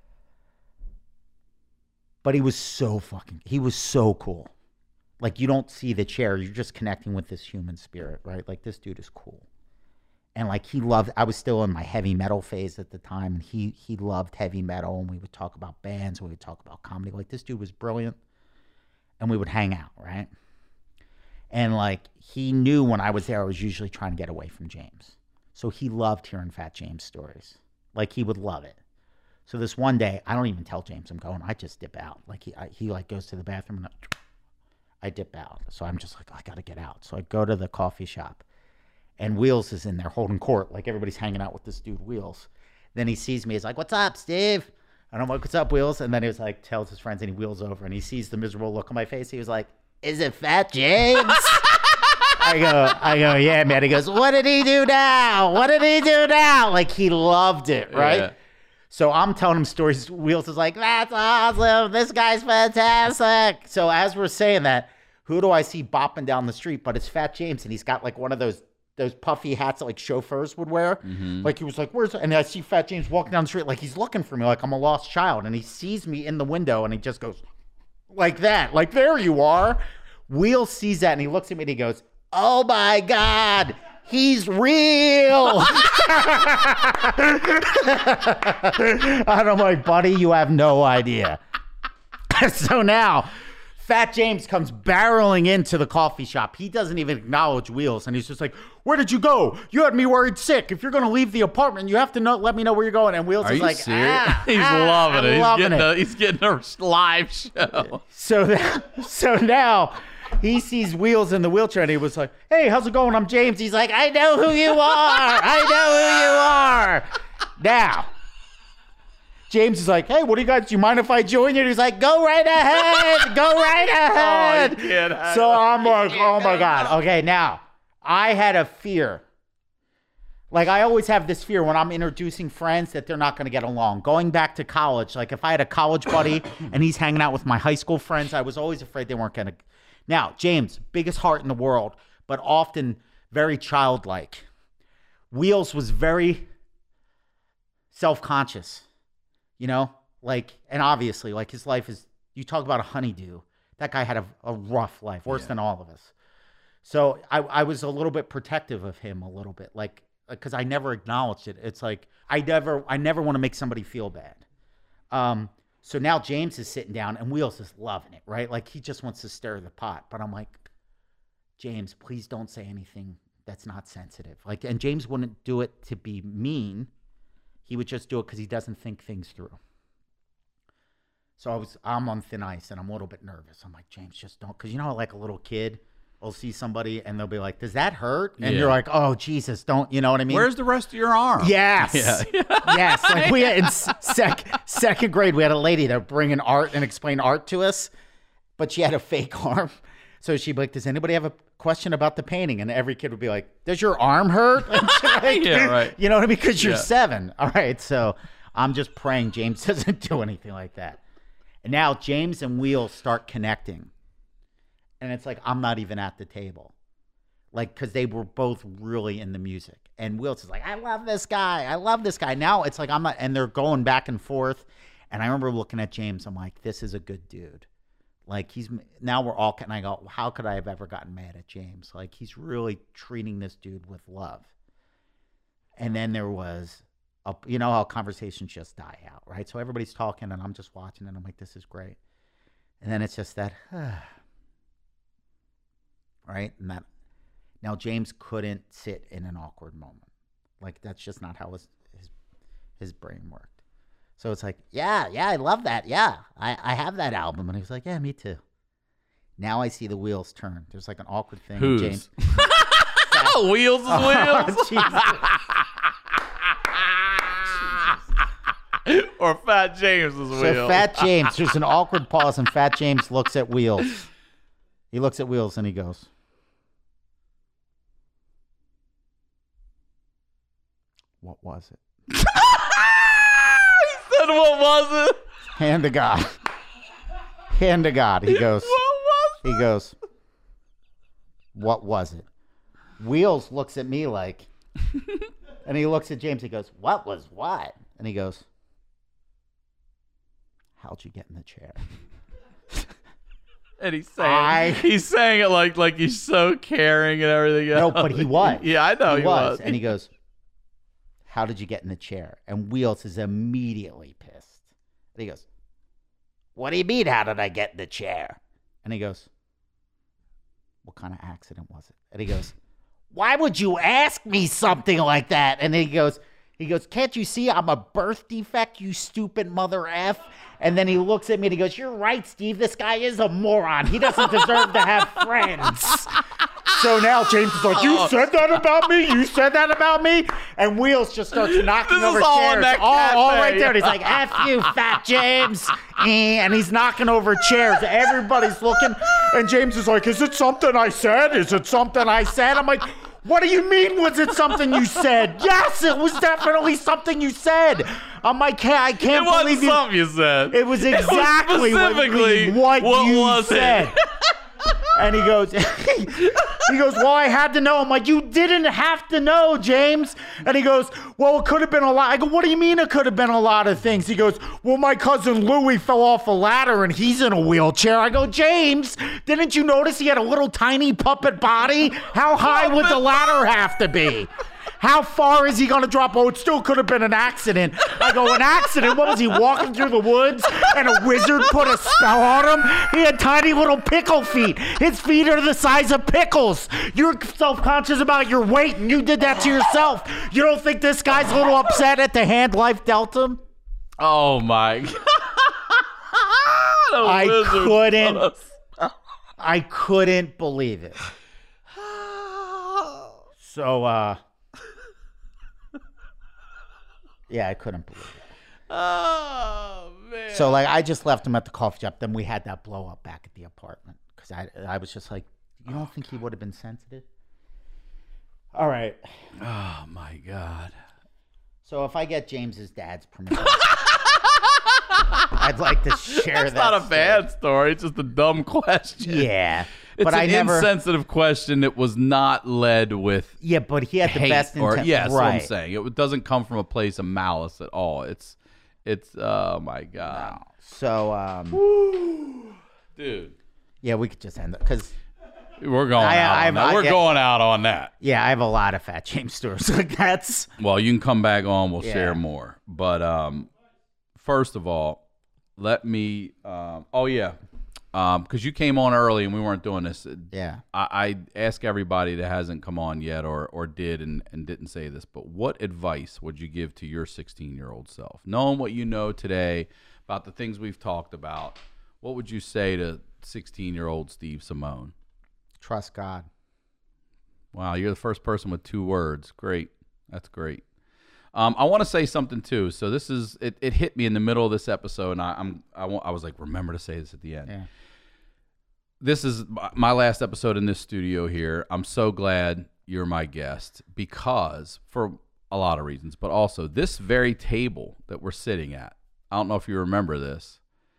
But he was so fucking, he was so cool. Like you don't see the chair, you're just connecting with this human spirit, right? Like this dude is cool. And like he loved, I was still in my heavy metal phase at the time, and he he loved heavy metal, and we would talk about bands, we would talk about comedy. Like this dude was brilliant, and we would hang out, right? And like he knew when I was there, I was usually trying to get away from James. So he loved hearing Fat James stories. Like he would love it. So this one day, I don't even tell James I'm going. I just dip out. Like he I, he like goes to the bathroom and I, I dip out. So I'm just like, I got to get out. So I go to the coffee shop. And Wheels is in there holding court. Like, everybody's hanging out with this dude, Wheels. Then he sees me. He's like, what's up, Steve? And I'm like, what's up, Wheels? And then he was like, tells his friends, and he wheels over, and he sees the miserable look on my face. He was like, is it Fat James? I go, I go, yeah, man. He goes, what did he do now? What did he do now? Like, he loved it, right? Yeah. So I'm telling him stories. Wheels is like, that's awesome. This guy's fantastic. So as we're saying that, who do I see bopping down the street? But it's Fat James, and he's got like one of those those puffy hats that like chauffeurs would wear. Mm-hmm. Like, he was like, where's, and I see Fat James walking down the street like he's looking for me, like I'm a lost child. And he sees me in the window, and he just goes like that, like, there you are. Wheels sees that, and he looks at me, and he goes, oh my God, he's real. And I'm like, buddy, you have no idea. So now Fat James comes barreling into the coffee shop. He doesn't even acknowledge Wheels. And he's just like, where did you go? You had me worried sick. If you're going to leave the apartment, you have to know, let me know where you're going. And Wheels Are is you like, serious? ah, he's ah, loving I'm it. He's loving getting, it. A, he's getting a live show. So, that, so now he sees Wheels in the wheelchair, and he was like, hey, how's it going? I'm James. He's like, I know who you are. I know who you are. Now, James is like, hey, what do you guys, do you mind if I join you? And he's like, go right ahead. Go right ahead. Oh, yeah, so I'm like, oh my God. Okay, now, I had a fear. Like, I always have this fear when I'm introducing friends that they're not going to get along. Going back to college, like if I had a college buddy and he's hanging out with my high school friends, I was always afraid they weren't going to. Now, James, biggest heart in the world, but often very childlike. Wheels was very self-conscious. You know, like, and obviously, like, his life is, you talk about a honeydew. That guy had a, a rough life, worse yeah. than all of us. So I, I was a little bit protective of him, a little bit, like, because I never acknowledged it. It's like, I never, I never want to make somebody feel bad. Um, so now James is sitting down, and Wheels is loving it, right? Like, he just wants to stir the pot. But I'm like, James, please don't say anything that's not sensitive. Like, and James wouldn't do it to be mean. He would just do it because he doesn't think things through. So I was, I'm on thin ice, and I'm a little bit nervous. I'm like, James, just don't, because you know, like a little kid will see somebody, and they'll be like, does that hurt? And yeah. you're like, oh, Jesus, don't, you know what I mean? Where's the rest of your arm? Yes. Yeah. Yes. Like, we had in sec, second grade, we had a lady that would bring in art and explain art to us, but she had a fake arm. So she'd be like, does anybody have a question about the painting? And every kid would be like, does your arm hurt? Like, yeah, right. You know what I mean? Because you're yeah. seven. All right. So I'm just praying James doesn't do anything like that. And now James and Wheels start connecting. And it's like, I'm not even at the table. Like, because they were both really in the music. And Wheels is like, I love this guy. I love this guy. Now it's like, I'm not, and they're going back and forth. And I remember looking at James. I'm like, this is a good dude. Like, he's, now we're all, and I go, how could I have ever gotten mad at James? Like, he's really treating this dude with love. And then there was, a, you know how conversations just die out, right? So everybody's talking, and I'm just watching, and I'm like, this is great. And then it's just that, right? And that, now James couldn't sit in an awkward moment. Like, that's just not how his his, his brain worked. So it's like, yeah, yeah, I love that. Yeah, I, I have that album. And he was like, yeah, me too. Now I see the wheels turn. There's like an awkward thing. Who's? James. Wheels is Oh, wheels. Or Fat James is So wheels. Fat James, there's an awkward pause, and Fat James looks at Wheels. He looks at Wheels, and he goes, what was it? What was it? Hand to God. Hand to God. He goes, What was it? he goes, what was it? Wheels looks at me like, and he looks at James. He goes, what was what? And he goes, how'd you get in the chair? And he's saying, I- he's saying it like like he's so caring and everything No, else. but he was. Yeah, I know he, he, was. And he goes, how did you get in the chair? And Wheels is immediately pissed. And he goes, what do you mean, how did I get in the chair? And he goes, what kind of accident was it? And he goes, why would you ask me something like that? And then he goes, he goes, can't you see I'm a birth defect, you stupid mother F? And then he looks at me and he goes, you're right, Steve. This guy is a moron. He doesn't deserve to have friends. So now James is like, you said that about me? You said that about me? And Wheels just starts knocking This over is all in chairs. that all, all cafe. right there. And he's like, F you, fat James. And he's knocking over chairs. Everybody's looking. And James is like, is it something I said? Is it something I said? I'm like, what do you mean, was it something you said? Yes, it was definitely something you said. I'm like, hey, I can't It wasn't believe you. something you said. It was exactly it was specifically what, what, what you was said. it? And he goes, he goes, well, I had to know. I'm like, you didn't have to know, James. And he goes, well, it could have been a lot. I go, what do you mean it could have been a lot of things? He goes, well, my cousin Louie fell off a ladder and he's in a wheelchair. I go, James, didn't you notice he had a little tiny puppet body? How high would the ladder have to be? How far is he going to drop? Oh, it still could have been an accident. I go, an accident? What was he, walking through the woods and a wizard put a spell on him? He had tiny little pickle feet. His feet are the size of pickles. You're self-conscious about your weight, and you did that to yourself. You don't think this guy's a little upset at the hand life dealt him? Oh, my God. I couldn't. I couldn't believe it. So, uh... yeah, I couldn't believe it. Oh, man. So, like, I just left him at the coffee shop. Then we had that blow up back at the apartment. Because I I was just like, you don't think he would have been sensitive? All right. Oh, my God. So, if I get James's dad's permission, I'd like to share That's that. not a story. bad story. It's just a dumb question. Yeah. It's but an I never. insensitive question that was not led with Yeah, but he had the hate best or intent. yeah, that's right. what I'm saying. It doesn't come from a place of malice at all. It's, it's. Oh my God, So, um, dude, yeah, we could just end it. Because, we're going I- out. I- on that. I- We're yeah. going out on that. yeah, I have a lot of Fat James stories. Like, that's. Well, you can come back on. We'll Yeah. share more. But um, first of all, let me. Um, oh yeah, um, because you came on early and we weren't doing this. Yeah. I, I ask everybody that hasn't come on yet or or did and, and didn't say this, but what advice would you give to your sixteen-year-old self? Knowing what you know today about the things we've talked about, what would you say to sixteen-year-old Steve Simone? Trust God. Wow, you're the first person with two words. Great. That's great. Um, I want to say something too. So this is it, it hit me in the middle of this episode, and I, I'm I, want, I was like, remember to say this at the end. Yeah. This is my last episode in this studio here. I'm so glad you're my guest because for a lot of reasons, but also this very table that we're sitting at. I don't know if you remember this,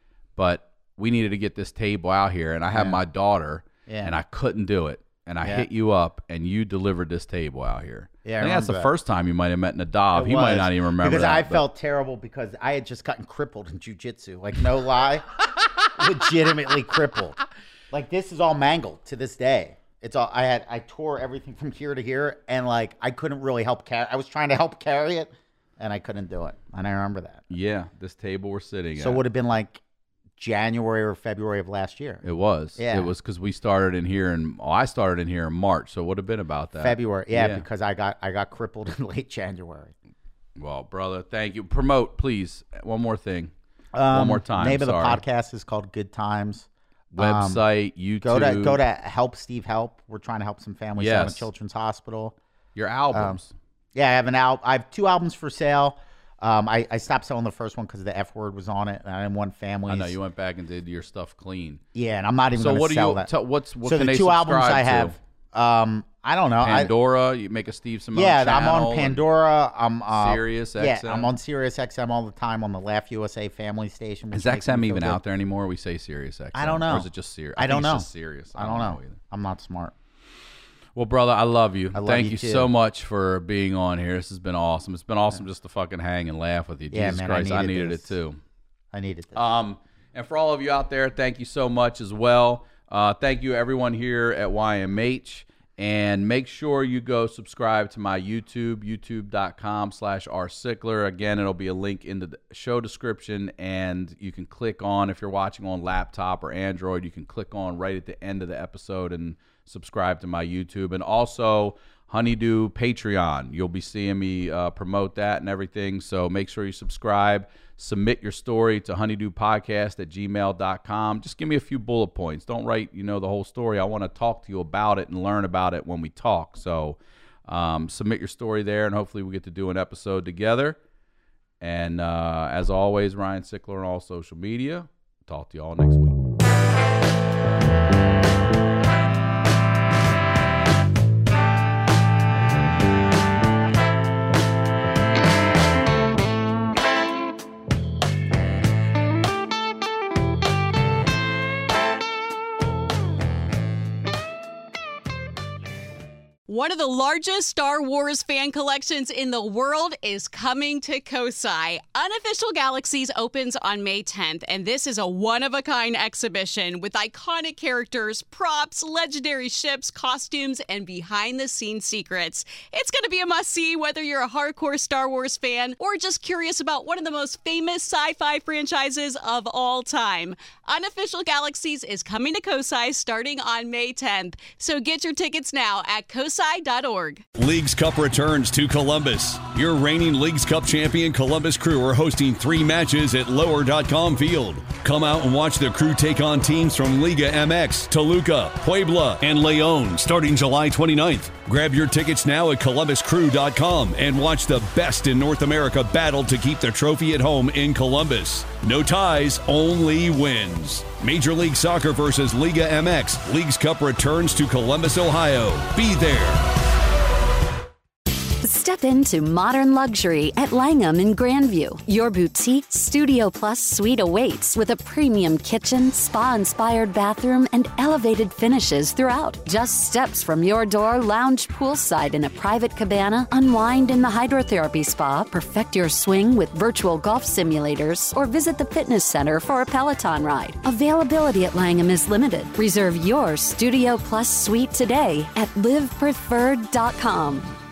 but we needed to get this table out here, and I had Yeah. my daughter, Yeah. and I couldn't do it. And I Yeah. hit you up, and you delivered this table out here. Yeah, I I think that's remember the that. first time you might have met Nadav. It He might was, not even remember because that, I but- felt terrible because I had just gotten crippled in jujitsu. Like, no lie, legitimately crippled. Like, this is all mangled to this day. It's all I had. I tore everything from here to here, and like I couldn't really help carry. I was trying to help carry it, and I couldn't do it. And I remember that. Yeah, this table we're sitting So it at. would have been like January or February of last year. It was. Yeah. It was because we started in here, and oh, I started in here in March, so it would have been about that. February, yeah, because I got I got crippled in late January. Well, brother, thank you. Promote, please. One more thing. Um, One more time. Name of sorry. the podcast is called Good Times. Website, YouTube. Go to go to Help Steve Help. We're trying to help some families out in Yes. Children's Hospital. your albums. Yeah, I have an al- I have two albums for sale. Um, I, I stopped selling the first one because the F word was on it, and I didn't want families. I know you went back and did your stuff clean. Yeah, and I'm not even So going what to do sell you that. tell? What's what so can the they two albums subscribe I to? have, um, I don't know. I, Pandora. You make a Steve Simone. yeah, I'm channel on and- Pandora. I'm uh, Sirius Yeah, X M? I'm on Sirius X M all the time on the Laugh U S A family station. which Is makes X M me feel even good. out there anymore? We say Sirius X M. I don't know. Or is it just Sirius? I don't think know. It's just Sirius. I don't know. either. I'm not smart. Well, brother, I love you. I love Thank you you too. so much for being on here. This has been awesome. It's been awesome just to fucking hang and laugh with you. Yeah, Jesus man, I Christ, I needed needed this. it too. I needed this. Um, and for all of you out there, thank you so much as well. Uh, thank you everyone here at Y M H. And make sure you go subscribe to my YouTube, youtube.com slash rsickler. Again, it'll be a link in the show description, and you can click on, if you're watching on laptop or Android, you can click on right at the end of the episode, and subscribe to my YouTube. And also Honeydew Patreon. You'll be seeing me uh, promote that and everything. So make sure you subscribe. Submit your story to honeydewpodcast at gmail dot com. Just give me a few bullet points. Don't write, you know, the whole story. I want to talk to you about it and learn about it when we talk. So um, submit your story there, and hopefully we get to do an episode together. And uh, as always, Ryan Sickler on all social media. Talk to you all next week. One of the largest Star Wars fan collections in the world is coming to Kosai. Unofficial Galaxies opens on May tenth, and this is a one-of-a-kind exhibition with iconic characters, props, legendary ships, costumes, and behind-the-scenes secrets. It's going to be a must-see whether you're a hardcore Star Wars fan or just curious about one of the most famous sci-fi franchises of all time. Unofficial Galaxies is coming to Kosai starting on May tenth, so get your tickets now at kosai dot org. Leagues Cup returns to Columbus. Your reigning Leagues Cup champion Columbus Crew are hosting three matches at lower dot com field. Come out and watch the Crew take on teams from Liga M X, Toluca, Puebla, and Leon starting July twenty-ninth. Grab your tickets now at columbus crew dot com and watch the best in North America battle to keep the trophy at home in Columbus. No ties, only wins. Major League Soccer versus Liga M X. Leagues Cup returns to Columbus, Ohio. Be there. Step into modern luxury at Langham in Grandview. Your boutique Studio Plus suite awaits with a premium kitchen, spa-inspired bathroom, and elevated finishes throughout. Just steps from your door, lounge poolside in a private cabana, unwind in the hydrotherapy spa, perfect your swing with virtual golf simulators, or visit the fitness center for a Peloton ride. Availability at Langham is limited. Reserve your Studio Plus suite today at live preferred dot com.